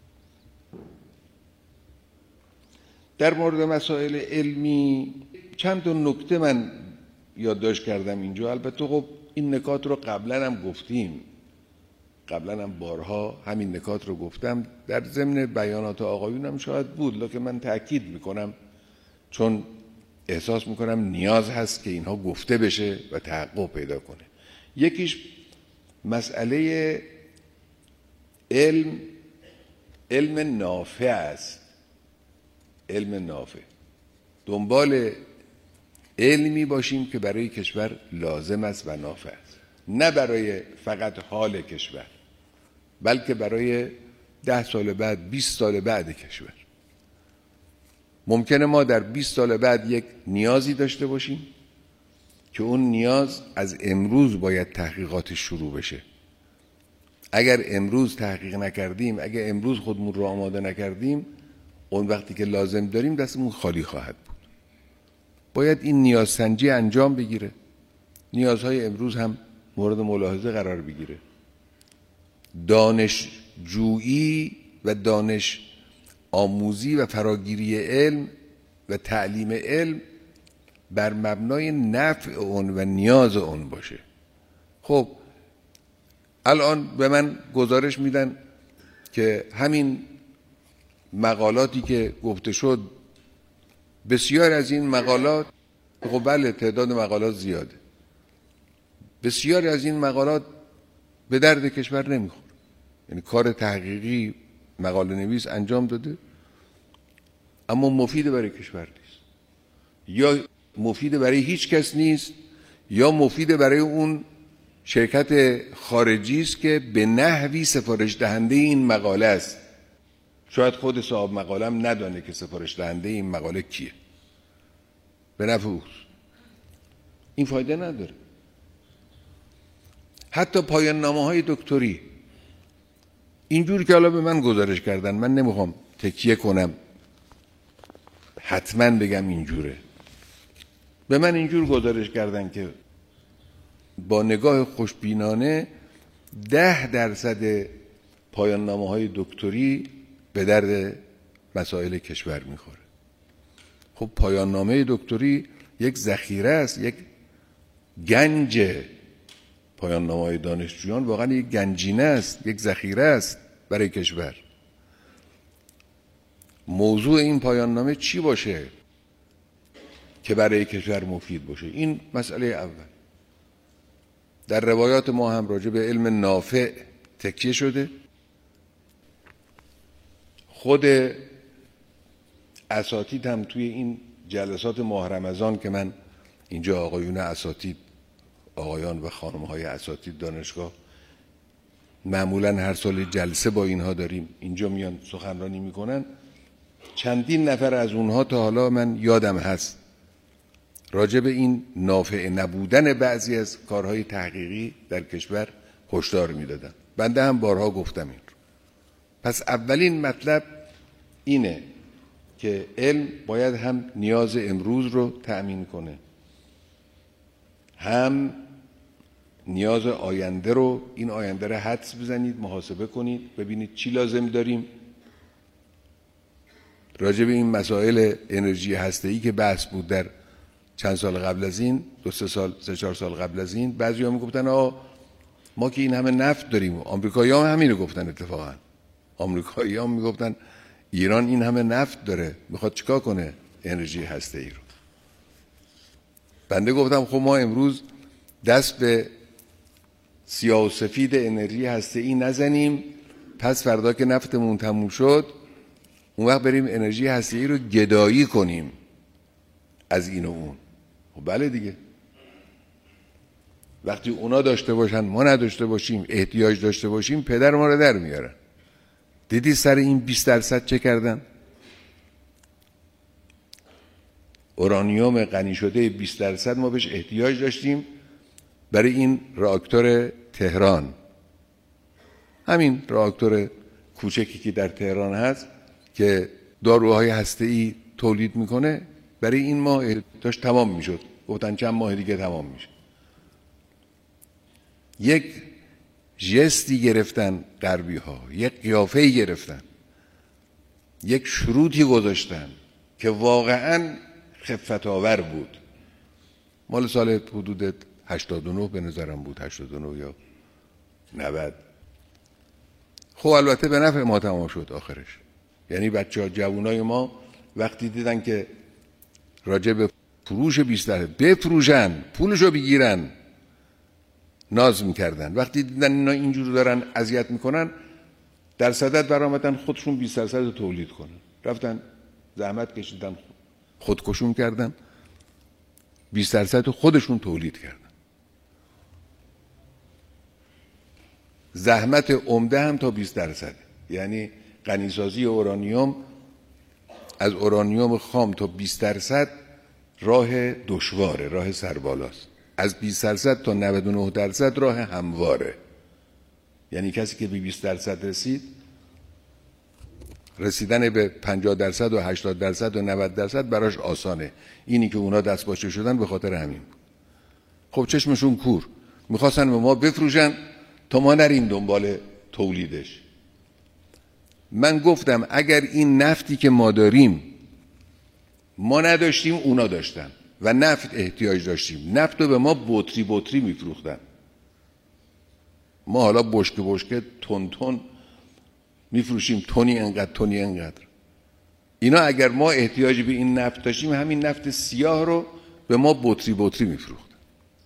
در مورد مسائل علمی چند تا نکته من یادداشت کردم اینجا. البته خب این نکات رو قبلا هم گفتیم، قبلا هم بارها همین نکات رو گفتم، در ضمن بیانات آقایون هم شاید بود، لکه من تأکید میکنم چون احساس میکنم نیاز هست که اینها گفته بشه و تحقق پیدا کنه. یکیش مسئله علم، علم نافع است. علم نافع، دنبال علمی باشیم که برای کشور لازم است و نافع است، نه برای فقط حال کشور، بلکه برای ده سال بعد، بیست سال بعد کشور. ممکنه ما در بیست سال بعد یک نیازی داشته باشیم که اون نیاز از امروز باید تحقیقاتش شروع بشه. اگر امروز تحقیق نکردیم، اگر امروز خودمون رو آماده نکردیم، اون وقتی که لازم داریم دستمون خالی خواهد بود. باید این نیازسنجی انجام بگیره، نیازهای امروز هم مورد ملاحظه قرار بگیره. دانشجویی و دانش آموزی و فراگیری علم و تعلیم علم بر مبنای نفع اون و نیاز اون باشه. خب الان به من گزارش میدن که همین مقالاتی که گفته شد، بسیار از این مقالات، خب بله تعداد مقالات زیاده، بسیاری از این مقالات به درد کشور نمیخوره. یعنی کار تحقیقی مقاله نویس انجام داده اما مفید برای کشور نیست، یا مفید برای هیچ کس نیست، یا مفید برای اون شرکت خارجی است که به نحوی سفارش دهنده این مقاله است. شاید خود صاحب مقاله هم ندانه که سفارش دهنده این مقاله کیه. به نفع اوست. این فایده نداره. حتی پایان نامه های دکتری اینجور که حالا به من گزارش کردن، من نمیخوام تکیه کنم حتما بگم اینجوره، به من اینجور گزارش کردن که با نگاه خوشبینانه ده درصد پایان نامه های دکتری به درد مسائل کشور میخوره. خب پایان نامه دکتری یک ذخیره است، یک گنج. پایان نامه های دانشجویان واقعا یک گنجینه است، یک ذخیره است برای کشور. موضوع این پایان نامه چی باشه که برای کشور مفید باشه؟ این مسئله اول. در روایات ما هم راجع به علم نافع تکیه شده. خود اساتید هم توی این جلسات ماه رمضان که من اینجا آقایون اساتید، آقایان و خانم‌های اساتید دانشگاه معمولا هر سال جلسه با اینها داریم، اینجا میان سخنرانی میکنن، چندین نفر از اونها تا حالا من یادم هست راجع به این نافع نبودن بعضی از کارهای تحقیقی در کشور هشدار میدادن. بنده هم بارها گفتم این رو. پس اولین مطلب اینه که علم باید هم نیاز امروز رو تأمین کنه، هم نیاز آینده رو. این آینده رو حدس بزنید، محاسبه کنید، ببینید چی لازم داریم راجع به این مسائل انرژی هسته‌ای که بحث بود در چند سال قبل از این، دو سه سال سه چهار سال قبل از این، بعضی‌ها میگفتن آ ما که این همه نفت داریم. آمریکایی‌ها هم همینو گفتن. اتفاقا آمریکایی‌ها میگفتن ایران این همه نفت داره، میخواد چیکار کنه انرژی هسته‌ای رو. بنده گفتم خب ما امروز دست به سیاه و سفید انرژی هسته‌ای نزنیم، پس فردا که نفتمون تموم شد اون وقت بریم انرژی هسته‌ای رو گدایی کنیم از این و اون. خب بله دیگه، وقتی اونا داشته باشن ما نداشته باشیم، احتیاج داشته باشیم، پدر ما رو در میارن. دیدی سر این بیست درصد چه کردن؟ اورانیوم غنی شده بیست درصد ما بهش احتیاج داشتیم برای این راکتور تهران. همین راکتور کوچکی که در تهران هست که داروهای هسته‌ای تولید میکنه، برای این ماه احتیاج تمام میشد. گفتن چند ماه دیگه تمام میشه. یک ژستی گرفتن غربی ها، یک قیافه‌ای گرفتن، یک شروطی گذاشتن که واقعاً خفت آور بود. مال سال حدود هشتاد و نه به نظرم بود، هشتاد و نه یا نود. خب البته به نفع ما تمام شد آخرش. یعنی بچه ها جوانای ما وقتی دیدن که راجع به فروش بیست درصد بفروشن پولشو بگیرن ناز میکردن. وقتی دیدن اینا اینجور دارن اذیت میکنن در صدد برآمدن خودشون بیست درصد رو تولید کنن. رفتن زحمت کشیدن خودکشون کردن، بیست درصد خودشون تولید کردن. زحمت عمده هم تا بیست درصد، یعنی غنیسازی اورانیوم از اورانیوم خام تا بیست درصد راه دشواره، راه سربالاست. از بیست درصد تا نود و نه درصد راه همواره. یعنی کسی که به بیست درصد رسید، رسیدن به پنجاه درصد و هشتاد درصد و نود درصد براش آسانه. اینی که اونا دست باشه شدن به خاطر همین بود. خب چشمشون کور، میخواستن به ما بفروشن تا ما نریم دنبال تولیدش. من گفتم اگر این نفتی که ما داریم ما نداشتیم اونا داشتن و نفت احتیاج داشتیم، نفت رو به ما بطری بطری میفروختن. ما حالا بشکه بشکه تون تون میفروشیم، تونی انقدر تونی انقدر. اینا اگر ما احتیاجی به این نفت داشتیم همین نفت سیاه رو به ما بطری بطری میفروختن.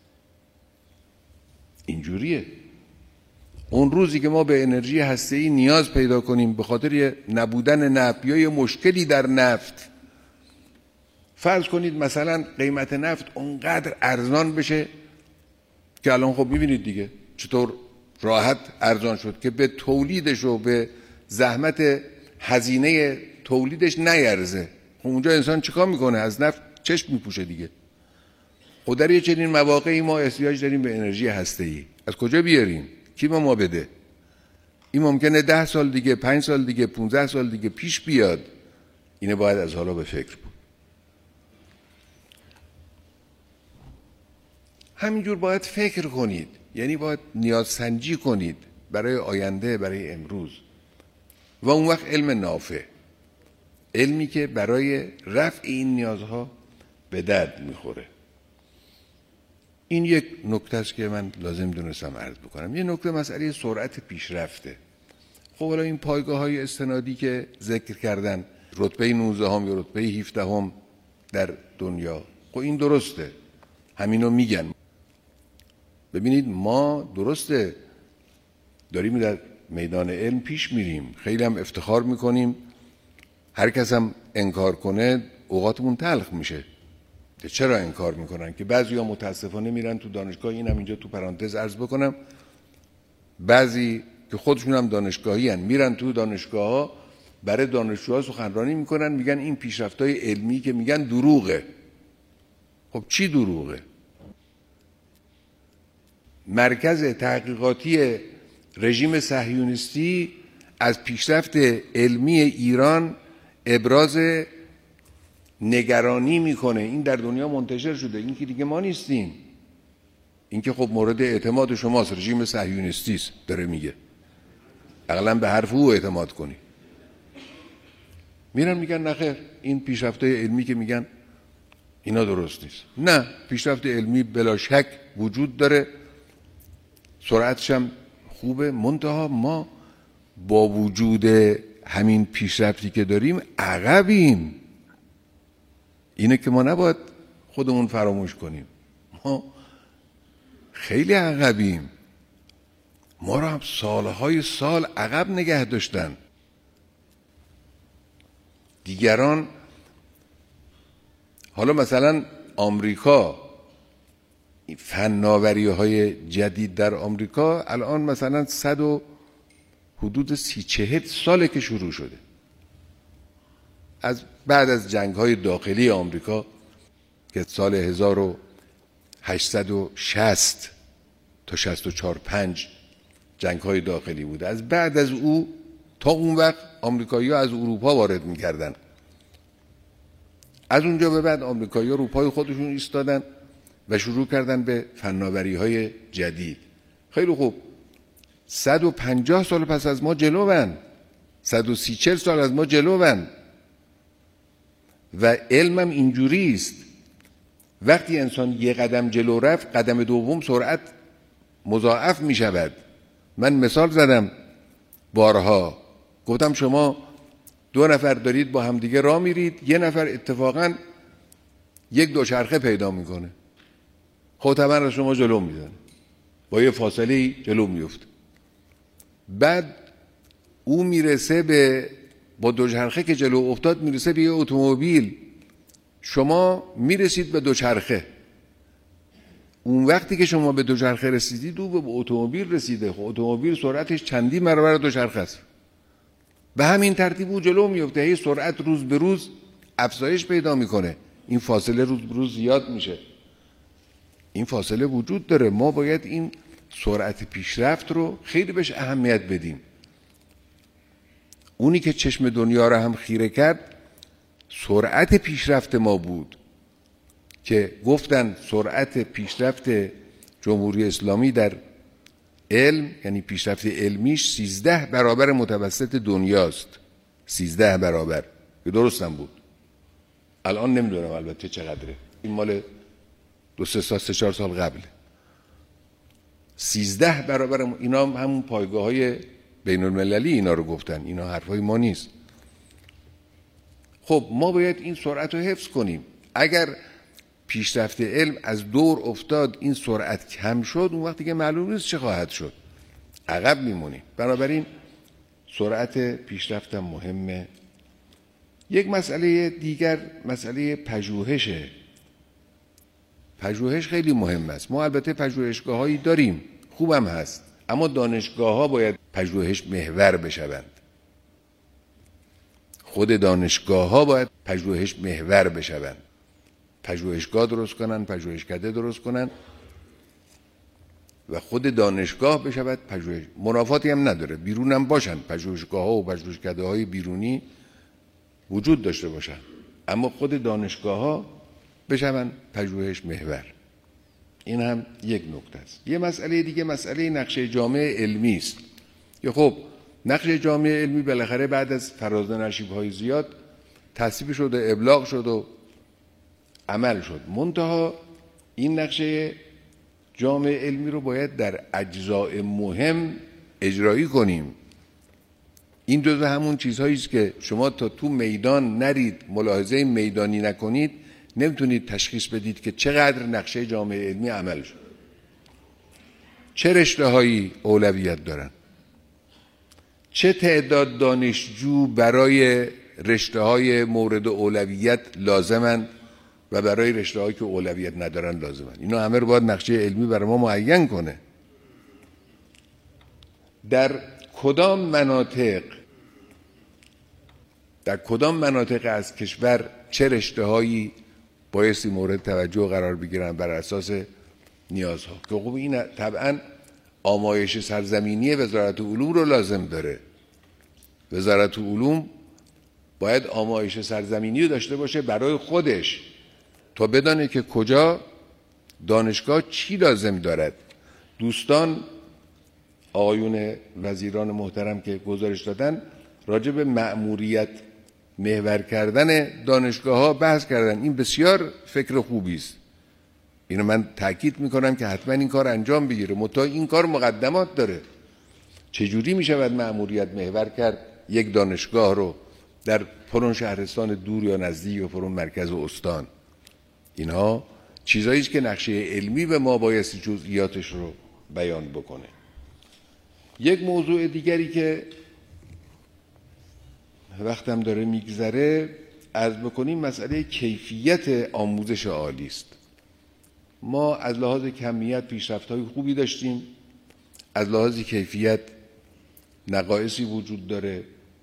اینجوریه. اون روزی که ما به انرژی هسته‌ای نیاز پیدا کنیم به خاطر نبودن نفت یا یه مشکلی در نفت، فرض کنید مثلا قیمت نفت اونقدر ارزان بشه که الان خب میبینید دیگه چطور راحت ارزان شد که به تولیدش و به زحمت هزینه تولیدش نیرزه. خب اونجا انسان چیکار میکنه؟ از نفت چشم میپوشه دیگه. خب در یه چنین مواقعی ما احتیاج داریم به انرژی هسته‌ای. از کجا بیاریم؟ کی به ما بده؟ این ممکنه ده سال دیگه، پنج سال دیگه، پونزده سال دیگه پیش بیاد. اینه باید از حالا به فکر بود. همینجور باید فکر کنید، یعنی باید نیاز سنجی کنید برای آینده، برای امروز. و اون وقت علم نافع، علمی که برای رفع این نیازها به درد میخوره. این یک نکته است که من لازم دونستم عرض بکنم. یه نکته مسئله سرعت پیشرفته. خب حالا این پایگاه های استنادی که ذکر کردن، رتبه نوزده هم یا رتبه هفده هم در دنیا، خب این درسته، همینو میگن. ببینید ما درسته داریم در میدان علم پیش میریم، خیلی هم افتخار میکنیم. هر کس هم انکار کنه اوقاتمون تلخ میشه. چرا انکار میکنن؟ که بعضی ها متاسفانه میرن تو دانشگاه. اینم اینجا تو پرانتز عرض بکنم، بعضی که خودشون هم دانشگاهی هن میرن تو دانشگاه ها برای دانشجوها سخنرانی میکنن، میگن این پیشرفت‌های علمی که میگن دروغه. خب چی دروغه؟ مرکز تحقیقاتی رژیم صهیونیستی از پیشرفت علمی ایران ابراز نگرانی میکنه. این در دنیا منتشر شده. این که دیگه ما نیستیم، این که خب مورد اعتماد شماست. رژیم صهیونیستی است داره میگه، اقلا به حرف او اعتماد کنی. میرن میگن نخیر این پیشرفت‌های علمی که میگن اینا درست نیست. نه، پیشرفت علمی بلا شک وجود داره، سرعتش هم خوبه، منتها ما با وجود همین پیشرفتی که داریم عقبیم. اینه که ما نباید خودمون فراموش کنیم، ما خیلی عقبیم. ما رو هم سالهای سال عقب نگه داشتن. دیگران، حالا مثلا آمریکا، فناوری های جدید در آمریکا الان مثلا صد و حدود سی چهل ساله که شروع شده، از بعد از جنگ های داخلی آمریکا که سال هزار و هشتصد و شصت تا شصت و چهار پنج جنگ های داخلی بوده. از بعد از او تا اون وقت آمریکایی‌ها از اروپا وارد می‌کردن. از اونجا به بعد آمریکایی‌ها رو پای خودشون ایستادن و شروع کردن به فناوری‌های جدید. خیلی خوب، صد و پنجاه سال پس از ما جلوون، صد و سی چهل سال از ما جلوون. و علمم اینجوری است، وقتی انسان یه قدم جلو رفت، قدم دوم سرعت مضاعف می شود. من مثال زدم بارها، گفتم شما دو نفر دارید با همدیگه راه میرید، یه نفر اتفاقا یک دوچرخه پیدا میکنه، خب طبعا از شما جلو میزنه، با یه فاصله جلو میفته. بعد او میرسه به، با دوچرخه که جلو افتاد میرسه به یه اتومبیل، شما میرسید به دوچرخه. اون وقتی که شما به دوچرخه رسیدید او به اتومبیل رسیده، خب اتومبیل سرعتش چندین برابر دوچرخه است. به همین ترتیب او جلو میفته، هی سرعت روز به روز افزایش پیدا میکنه، این فاصله روز به روز زیاد میشه. این فاصله وجود داره، ما باید این سرعت پیشرفت رو خیلی بهش اهمیت بدیم. اونی که چشم دنیا رو هم خیره کرد سرعت پیشرفت ما بود که گفتن سرعت پیشرفت جمهوری اسلامی در علم، یعنی پیشرفت علمیش سیزده برابر متوسط دنیاست. سیزده برابر، که درست هم بود. الان نمیدونم البته چقدره، این مال دو سه سال سه چهار سال قبل. سیزده برابر. اینا هم همون پایگاه های بین المللی اینا رو گفتن، اینا حرفای ما نیست. خب ما باید این سرعت رو حفظ کنیم. اگر پیشرفت علم از دور افتاد، این سرعت کم شد، اون وقتی که معلوم نیست چه خواهد شد، عقب میمونیم. بنابراین سرعت پیشرفت هم مهمه. یک مسئله دیگر مسئله پژوهشه. پژوهش خیلی مهم است. ما البته پژوهشگاهایی داریم، خوبم هست، اما دانشگاه ها باید پژوهش محور بشوند. خود دانشگاه ها باید پژوهش محور بشوند، پژوهشگاه درست کنن، پژوهشکده درست کنن و خود دانشگاه بشود پژوهش. منافاتی هم نداره، بیرون هم باشن، پژوهشگاه ها و پژوهشکده های بیرونی وجود داشته باشن، اما خود دانشگاه ها بشوند پژوهش محور. این هم یک نکته است. یه مسئله دیگه مسئله نقشه جامعه علمی است. که خب نقشه جامعه علمی بالاخره بعد از فراز و نشیب های زیاد تصویب شد و ابلاغ شد و عمل شد. منتها این نقشه جامعه علمی رو باید در اجزای مهم اجرایی کنیم. این جزو همون چیزهایی است که شما تا تو میدان نرید، ملاحظه میدانی نکنید، نمیتونید تشخیص بدید که چقدر نقشه جامعه علمی عمل شد، چه رشته هایی اولویت دارن، چه تعداد دانشجو برای رشته های مورد اولویت لازمند و برای رشته هایی که اولویت ندارن لازمند. اینا همه رو باید نقشه علمی برای ما معین کنه. در کدام مناطق در کدام مناطق از کشور چه رشته هایی بایستی مورد توجه قرار بگیرن بر اساس نیازها. که خب این طبعا آمایش سرزمینی وزارت علوم رو لازم داره. وزارت علوم باید آمایش سرزمینی رو داشته باشه برای خودش تا بدانه که کجا دانشگاه چی لازم دارد. دوستان آقایون وزیران محترم که گزارش دادن راجع به مأموریت محور کردن دانشگاه ها بحث کردن. این بسیار فکر خوبی است. اینو من تاکید میکنم که حتما این کار انجام بگیره. منتها این کار مقدمات داره. چجوری میشود مأموریت محور کرد یک دانشگاه رو در فلان شهرستان دور یا نزدیک و فلان مرکز و استان؟ اینها چیزایی است که نقشه علمی به ما بایستی جزئیاتش رو بیان بکنه. یک موضوع دیگری که وقتم داره میگذره عرض بکنیم مسئله کیفیت آموزش عالی است. ما از لحاظ کمیت پیشرفت‌های خوبی داشتیم، از لحاظ کیفیت نقایصی وجود داره.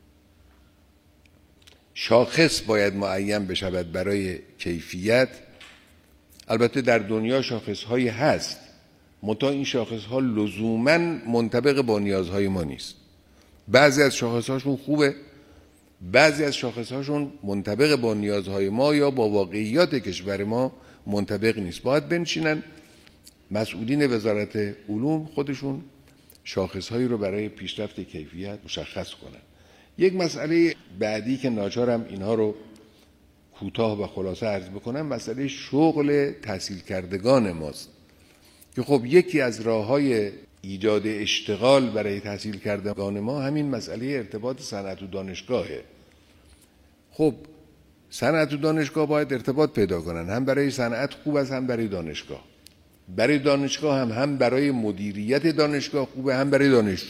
شاخص باید معین بشود برای کیفیت. البته در دنیا شاخص‌هایی هست، منتها این شاخص‌ها لزوماً منطبق با نیازهای ما نیست. بعضی از شاخص‌هاشون خوبه، بعضی از شاخص‌هاشون منطبق با نیازهای ما یا با واقعیات کشور ما منطبق نیست. باید بنشینن مسئولین وزارت علوم خودشون شاخص‌هایی رو برای پیشرفت کیفیت مشخص کنن. یک مسئله بعدی که ناچارم اینها رو کوتاه و خلاصه عرض بکنم، مسئله شغل تحصیل کردگان ماست که خب یکی از راه‌های ایجاد اشتغال برای تحصیل کردگان ما همین مسئله ارتباط صنعت و دانشگاهه. خب صنعت و دانشگاه باید ارتباط پیدا کنن، هم برای صنعت خوب است هم برای دانشگاه. برای دانشگاه هم هم برای مدیریت دانشگاه خوبه، هم برای دانشجو.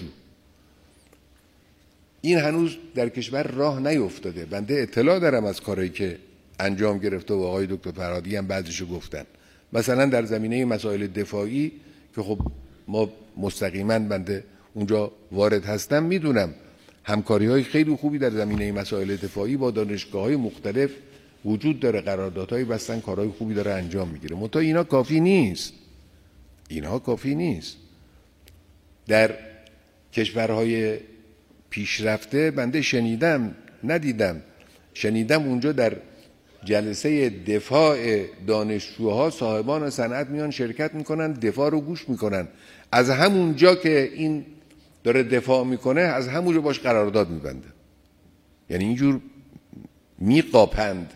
این هنوز در کشور راه نیفتاده. بنده اطلاع دارم از کاری که انجام گرفته و آقای دکتر فرهادی هم بعضیشو گفتن. مثلا در زمینه مسائل دفاعی که خب ما مستقیما بنده اونجا وارد هستم، میدونم همکاری های خیلی خوبی در زمینه مسائل دفاعی با دانشگاه های مختلف وجود داره، قراردادهای بستن، کارهای خوبی داره انجام میگیره. منتها اینا کافی نیست. اینها کافی نیست. در کشورهای پیشرفته بنده شنیدم، ندیدم، شنیدم اونجا در جلسه دفاع دانشجوها صاحبان صنعت میان شرکت میکنن، دفاع رو گوش میکنن. از همون جا که این داره دفاع میکنه از همونجا باش قرارداد میبنده. یعنی اینجور میقاپند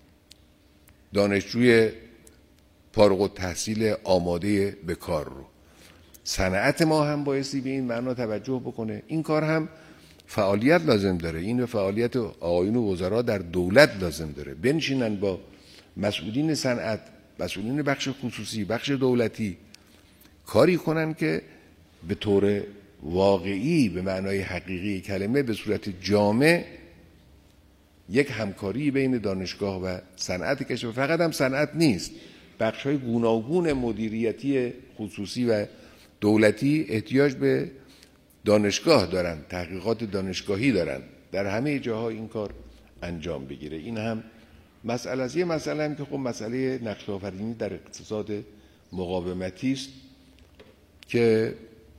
دانشجوی فارغ التحصیل آماده به کار رو. صنعت ما هم بایستی به این معنا توجه بکنه. این کار هم فعالیت لازم داره. این فعالیت آقایون وزرا در دولت لازم داره. بنشینن با مسئولین صنعت، مسئولین بخش خصوصی، بخش دولتی کاری کنن که به طور واقعی به معنای حقیقی کلمه به صورت جامع یک همکاری بین دانشگاه و صنعت کشور. فقط هم صنعت نیست، بخش‌های گوناگون مدیریتی خصوصی و دولتی احتیاج به دانشگاه دارن، تحقیقات دانشگاهی دارن. در همه جاها این کار انجام بگیره. این هم مسئله است. یه مسئله هم که خب مسئله نقش آفرینی در اقتصاد مقاومتی است که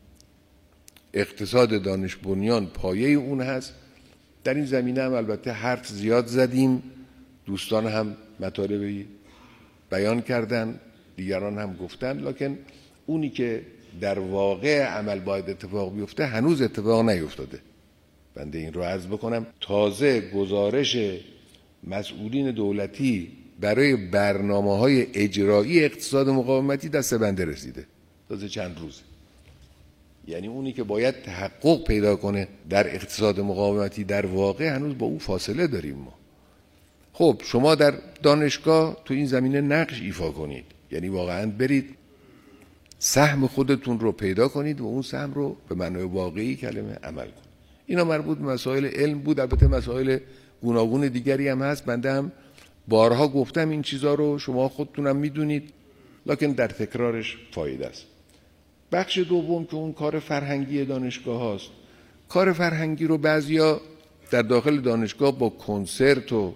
اقتصاد دانش بنیان پایه اون هست. در این زمینه هم البته حرف زیاد زدیم، دوستان هم مطالبی بیان کردن، دیگران هم گفتن، لکن اونی که در واقع عمل باید اتفاق بیفته هنوز اتفاق نیفتاده. بنده این رو عرض بکنم. تازه گزارش مسئولین دولتی برای برنامه‌های اجرایی اقتصاد مقاومتی دست بنده رسیده، تازه چند روزه. یعنی اونی که باید تحقق پیدا کنه در اقتصاد مقاومتی در واقع هنوز با او فاصله داریم ما. خب شما در دانشگاه تو این زمینه نقش ایفا کنید، یعنی واقعا برید سهم خودتون رو پیدا کنید و اون سهم رو به معنای واقعی کلمه عمل کنید. اینا مربوط به مسائل علم بود. البته مسائل گوناگون دیگری هم هست، بنده هم بارها گفتم این چیزا رو، شما خودتونم میدونید، لکن در تکرارش فایده است. بخش دوم که اون کار فرهنگی دانشگاه هاست. کار فرهنگی رو بعضیا در داخل دانشگاه با کنسرت و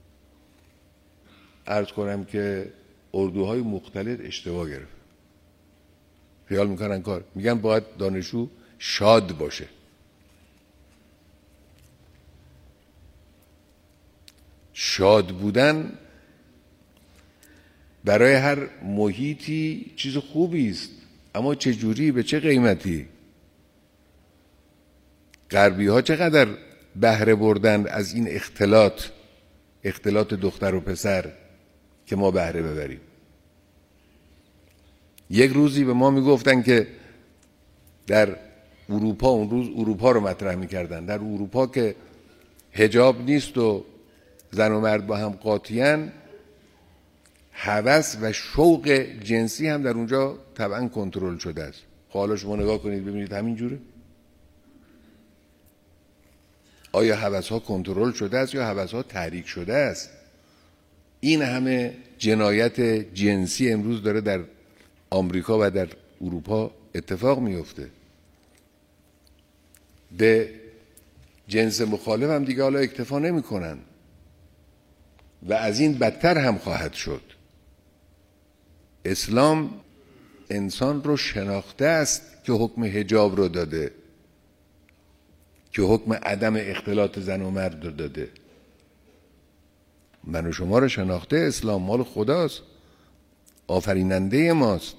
عرض کنم که اردوهای مختلف اشتباه گرفت. خیال میکنن کار، میگن باید دانشجو شاد باشه. شاد بودن برای هر محیطی چیز خوبی است، اما چه جوری، به چه قیمتی؟ غربی ها چقدر بهره بردن از این اختلاط اختلاط دختر و پسر که ما بهره ببریم. یک روزی به ما میگفتن که در اروپا، اون روز اروپا رو مطرح میکردن، در اروپا که حجاب نیست و زن و مرد با هم قاطیان، هوس و شوق جنسی هم در اونجا طبعا کنترل شده است. حالا شما نگاه کنید ببینید همین جوره. آیا هوس ها کنترل شده است یا هوس ها تحریک شده است؟ این همه جنایت جنسی امروز داره در آمریکا و در اروپا اتفاق میفته. به جنس مخالف هم دیگه حالا اکتفا نمی کنن و از این بدتر هم خواهد شد. اسلام انسان رو شناخته است که حکم حجاب رو داده، که حکم عدم اختلاط زن و مرد رو داده. من و شما رو شناخته. اسلام مال خداست، آفریننده ماست.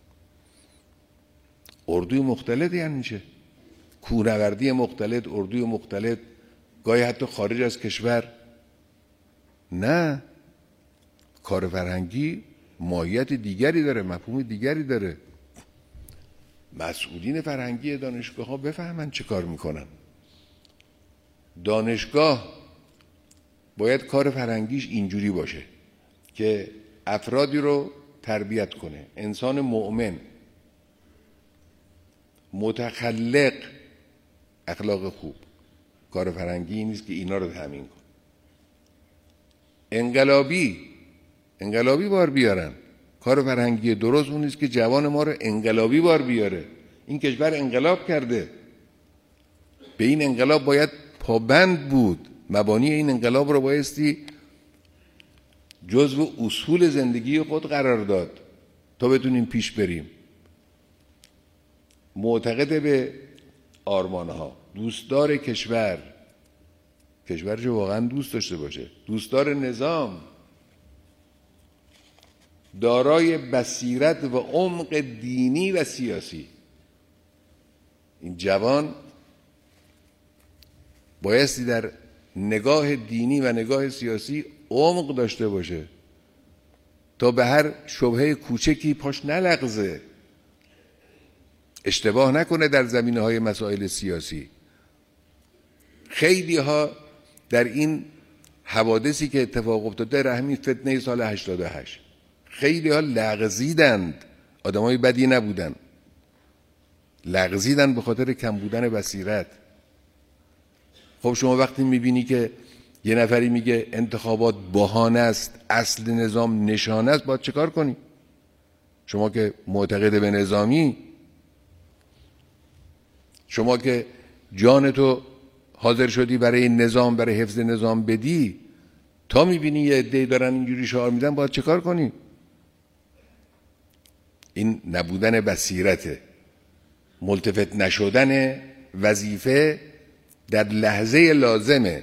اردوی مختلط یعنی چه؟ کوهنوردی مختلط، اردوی مختلط، گاهی حتی خارج از کشور. نه، کار فرهنگی ماهیت دیگری داره، مفهوم دیگری داره. مسئولین فرهنگی دانشگاه ها بفهمن چه کار میکنن. دانشگاه باید کار فرهنگیش اینجوری باشه که افرادی رو تربیت کنه، انسان مؤمن، متخلق، اخلاق خوب. کار فرهنگی نیست که اینا رو تامین کن. انقلابی انقلابی بار بیارن. کار فرهنگی درست اون نیست که جوان ما رو انقلابی بار بیاره. این کشور انقلاب کرده، به این انقلاب باید پابند بود. مبانی این انقلاب رو بایستی جزو اصول زندگی خود قرار داد تا بتونیم پیش بریم. معتقد به آرمانها، دوستدار کشور، کشور جو واقعا دوست داشته باشه، دوستدار نظام، دارای بصیرت و عمق دینی و سیاسی. این جوان بایستی در نگاه دینی و نگاه سیاسی عمق داشته باشه تا به هر شبهه کوچکی پاش نلغزه، اشتباه نکنه در زمینه‌های مسائل سیاسی. خیلی ها در این حوادثی که اتفاق افتاده، در همین فتنه سال هشتاد و هشت، خیلی ها لغزیدند. آدمای بدی نبودن، لغزیدن به خاطر کم بودن بصیرت. خب شما وقتی میبینی که یه نفری میگه انتخابات بهانه است، اصل نظام نشانه است، باید چه کار کنی؟ شما که معتقد به نظامی، شما که جان تو حاضر شدی برای این نظام، برای حفظ نظام بدی، تا میبینی یه عده‌ای دارن اینجوری شعار میدن، باید چه کار کنی؟ این نبودن بصیرته، ملتفت نشدن وظیفه در لحظه لازمه.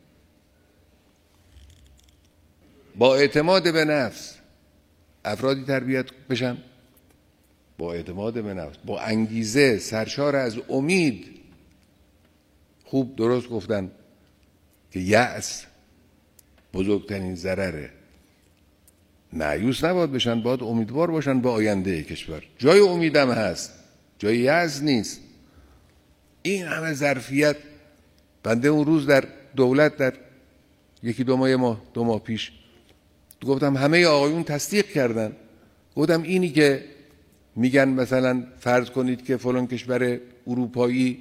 با اعتماد به نفس افرادی تربیت بشن، با اعتماد به نفس، با انگیزه، سرشار از امید. خوب درست گفتن که یأس بزرگترین ضرره. مایوس نباید بشن، باید امیدوار باشن به آینده کشور. جای امیدم هست، جای یأس نیست. این همه ظرفیت. بنده اون روز در دولت، در یکی دو ماه ماه دو ماه پیش گفتم، همه آقایون تصدیق کردن. گفتم اینی که میگن مثلا فرض کنید که فلان کشور اروپایی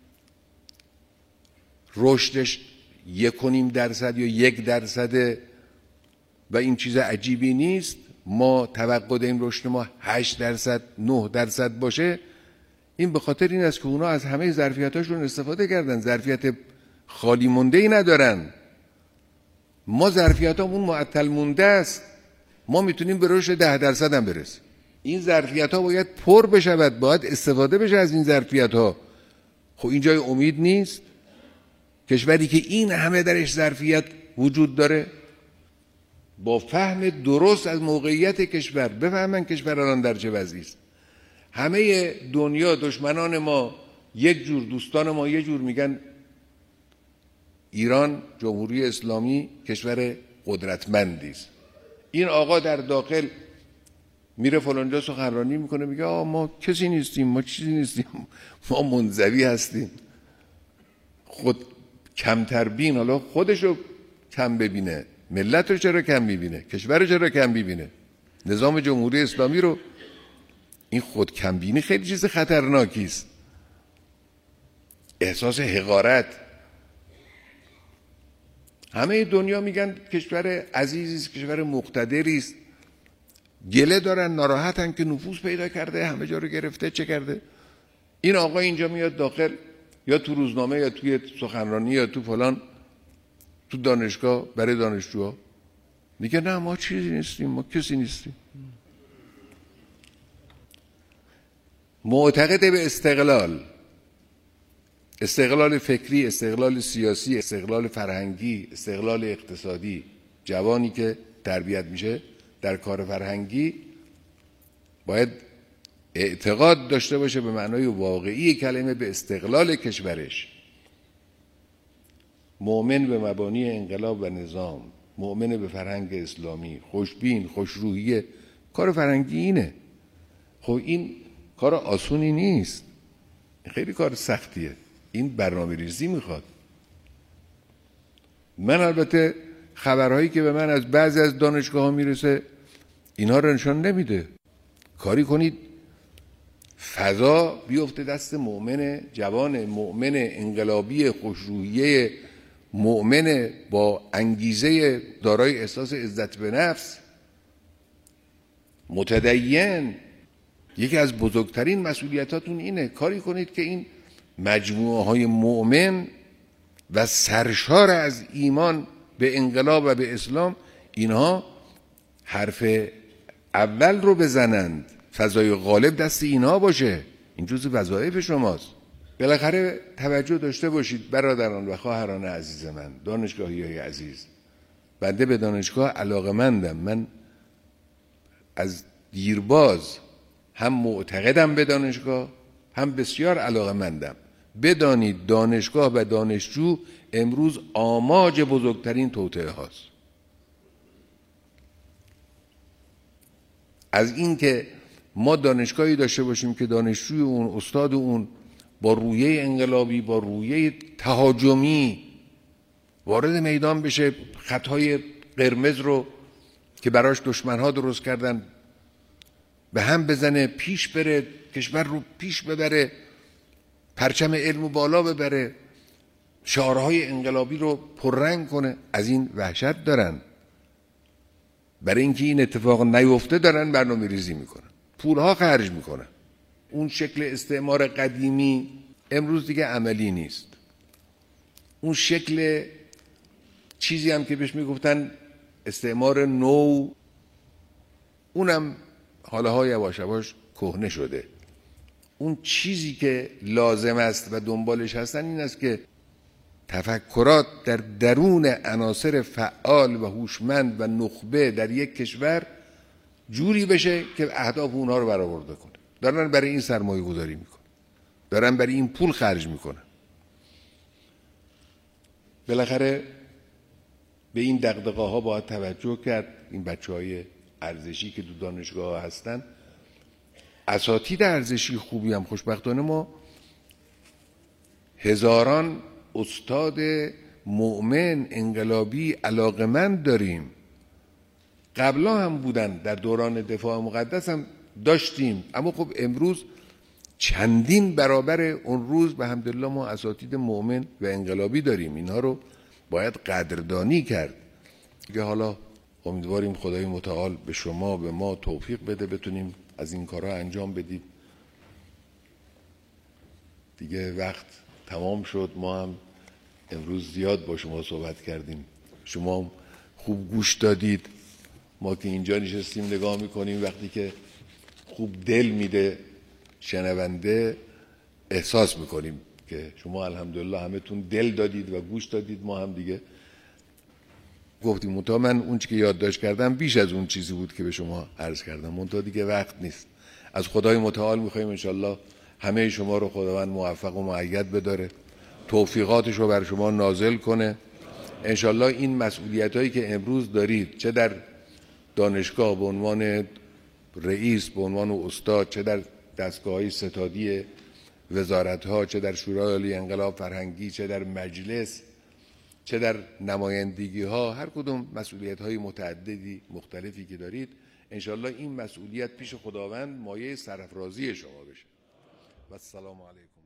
رشدش یک و نیم درصد یا یک درصد و این چیز عجیبی نیست، ما توقع داریم رشد ما هشت درصد نه درصد باشه. این به خاطر این است که اونا از همه ظرفیتاشون استفاده کردن، ظرفیت خالی مونده ای ندارن. ما ظرفیتامون معطل مونده است. ما میتونیم به رشد ده درصد هم برسیم. این ظرفیت ها باید پر بشود، باید استفاده بشه از این ظرفیت ها. خب این جای امید نیست؟ کشوری که این همه درش ظرفیت وجود داره، با فهم درست از موقعیت کشور، بفهمن کشور الان در چه وضعی است. همه دنیا دشمنان ما یک جور، دوستان ما یه جور. میگن ایران، جمهوری اسلامی، کشور قدرتمندی است. این آقا در داخل میره فلانجا سخنرانی میکنه، میگه آه ما کسی نیستیم، ما چیزی نیستیم، ما منزوی هستیم. خود کمتر بین، حالا خودشو کم ببینه، ملت رو چرا کم میبینه، کشور رو چرا کم میبینه، نظام جمهوری اسلامی رو. این خود کم بینی خیلی چیز خطرناکی است. احساس حقارت. همه دنیا میگن کشور عزیزی است، کشور مقتدری است، گله دارن، ناراحتن که نفوذ پیدا کرده، همه جا رو گرفته، چه کرده. این آقا اینجا میاد داخل، یا تو روزنامه یا توی سخنرانی یا تو فلان تو دانشگاه برای دانشجوها میگه نه ما چیزی نیستیم، ما کسی نیستیم. معتقد به استقلال، استقلال فکری، استقلال سیاسی، استقلال فرهنگی، استقلال اقتصادی. جوانی که تربیت میشه در کار فرهنگی باید اعتقاد داشته باشه به معنای واقعی کلمه به استقلال کشورش. مؤمن به مبانی انقلاب و نظام، مؤمن به فرهنگ اسلامی، خوشبین، خوشروحیه. کار فرهنگی اینه. خب این کار آسونی نیست، خیلی کار سختیه. این برنامه ریزی میخواد. من البته خبرهایی که به من از بعضی از دانشگاه ها میرسه اینها رو نشان نمیده. کاری کنید فضا بیفته دست مؤمن جوان، مؤمن انقلابی خوشروحیه، مؤمن با انگیزه دارای احساس عزت به نفس، متدین. یکی از بزرگترین مسئولیتاتون اینه کاری کنید که این مجموعه های مؤمن و سرشار از ایمان به انقلاب و به اسلام اینها حرف اول رو بزنند، فضای غالب دست اینها باشه. این جزء وظایف شماست. بالاخره توجه داشته باشید برادران و خواهران عزیز من، دانشگاهی های عزیز. بنده به دانشگاه علاقمندم. من از دیرباز هم معتقدم به دانشگاه، هم بسیار علاقمندم. بدانید دانشگاه و دانشجو امروز آماج بزرگترین توطئه هاست. از این که ما دانشگاهی داشته باشیم که دانشجوی اون، استاد اون با رویه انقلابی، با رویه تهاجمی وارد میدان بشه، خطهای قرمز رو که براش دشمنها درست کردن به هم بزنه، پیش بره، کشور رو پیش ببره، پرچم علم و بالا ببره، شعارهای انقلابی رو پررنگ کنه. از این وحشت دارن. برای اینکه این اتفاق نیفته دارن برنامه ریزی میکنن، پولها خرج میکنن. اون شکل استعمار قدیمی امروز دیگه عملی نیست. اون شکل چیزی هم که بهش میگفتن استعمار نو، اونم حالها یواش یواش کهنه شده. اون چیزی که لازم است و دنبالش هستن این است که تفکرات در درون عناصر فعال و هوشمند و نخبه در یک کشور جوری بشه که اهداف اونها رو برآورده کنه. دارن برای این سرمایه گذاری میکنن، دارن برای این پول خرج میکنن. بالاخره به این دغدغه ها باید توجه کرد. این بچه های ارزشی که تو دانشگاه ها هستن، اساتید ارزشی خوبی هم خوشبختانه ما هزاران استاد مؤمن انقلابی علاقمند داریم. قبلا هم بودن، در دوران دفاع مقدس هم داشتیم، اما خب امروز چندین برابر اون روز به حمدالله ما اساتید مؤمن و انقلابی داریم. اینها رو باید قدردانی کرد. دیگه حالا امیدواریم خدای متعال به شما به ما توفیق بده بتونیم از این کارها انجام بدیم. دیگه وقت تمام شد. ما هم امروز زیاد با شما صحبت کردیم، شما خوب گوش دادید. ما که اینجا نشستیم نگاه میکنیم، وقتی که خوب دل میده شنونده احساس میکنیم که شما الحمدلله همتون دل دادید و گوش دادید. ما هم دیگه گفتیم. منتها من اون چی که یادداشت کردم بیش از اون چیزی بود که به شما عرض کردم. منتها دیگه وقت نیست. از خدای متعال میخوایم انشالله همه شما رو خداوند موفق و مؤید بداره، توفیقاتش رو بر شما نازل کنه انشالله این مسئولیت هایی که امروز دارید، چه در دانشگاه به عنوان رئیس، به عنوان استاد، چه در دستگاه های ستادی وزارت ها، چه در شورای عالی انقلاب فرهنگی، چه در مجلس، چه در نمایندگی ها، هر کدوم مسئولیت های متعددی مختلفی که دارید، انشالله این مسئولیت پیش خداوند مایه سرافرازی شما بشه. و السلام علیکم.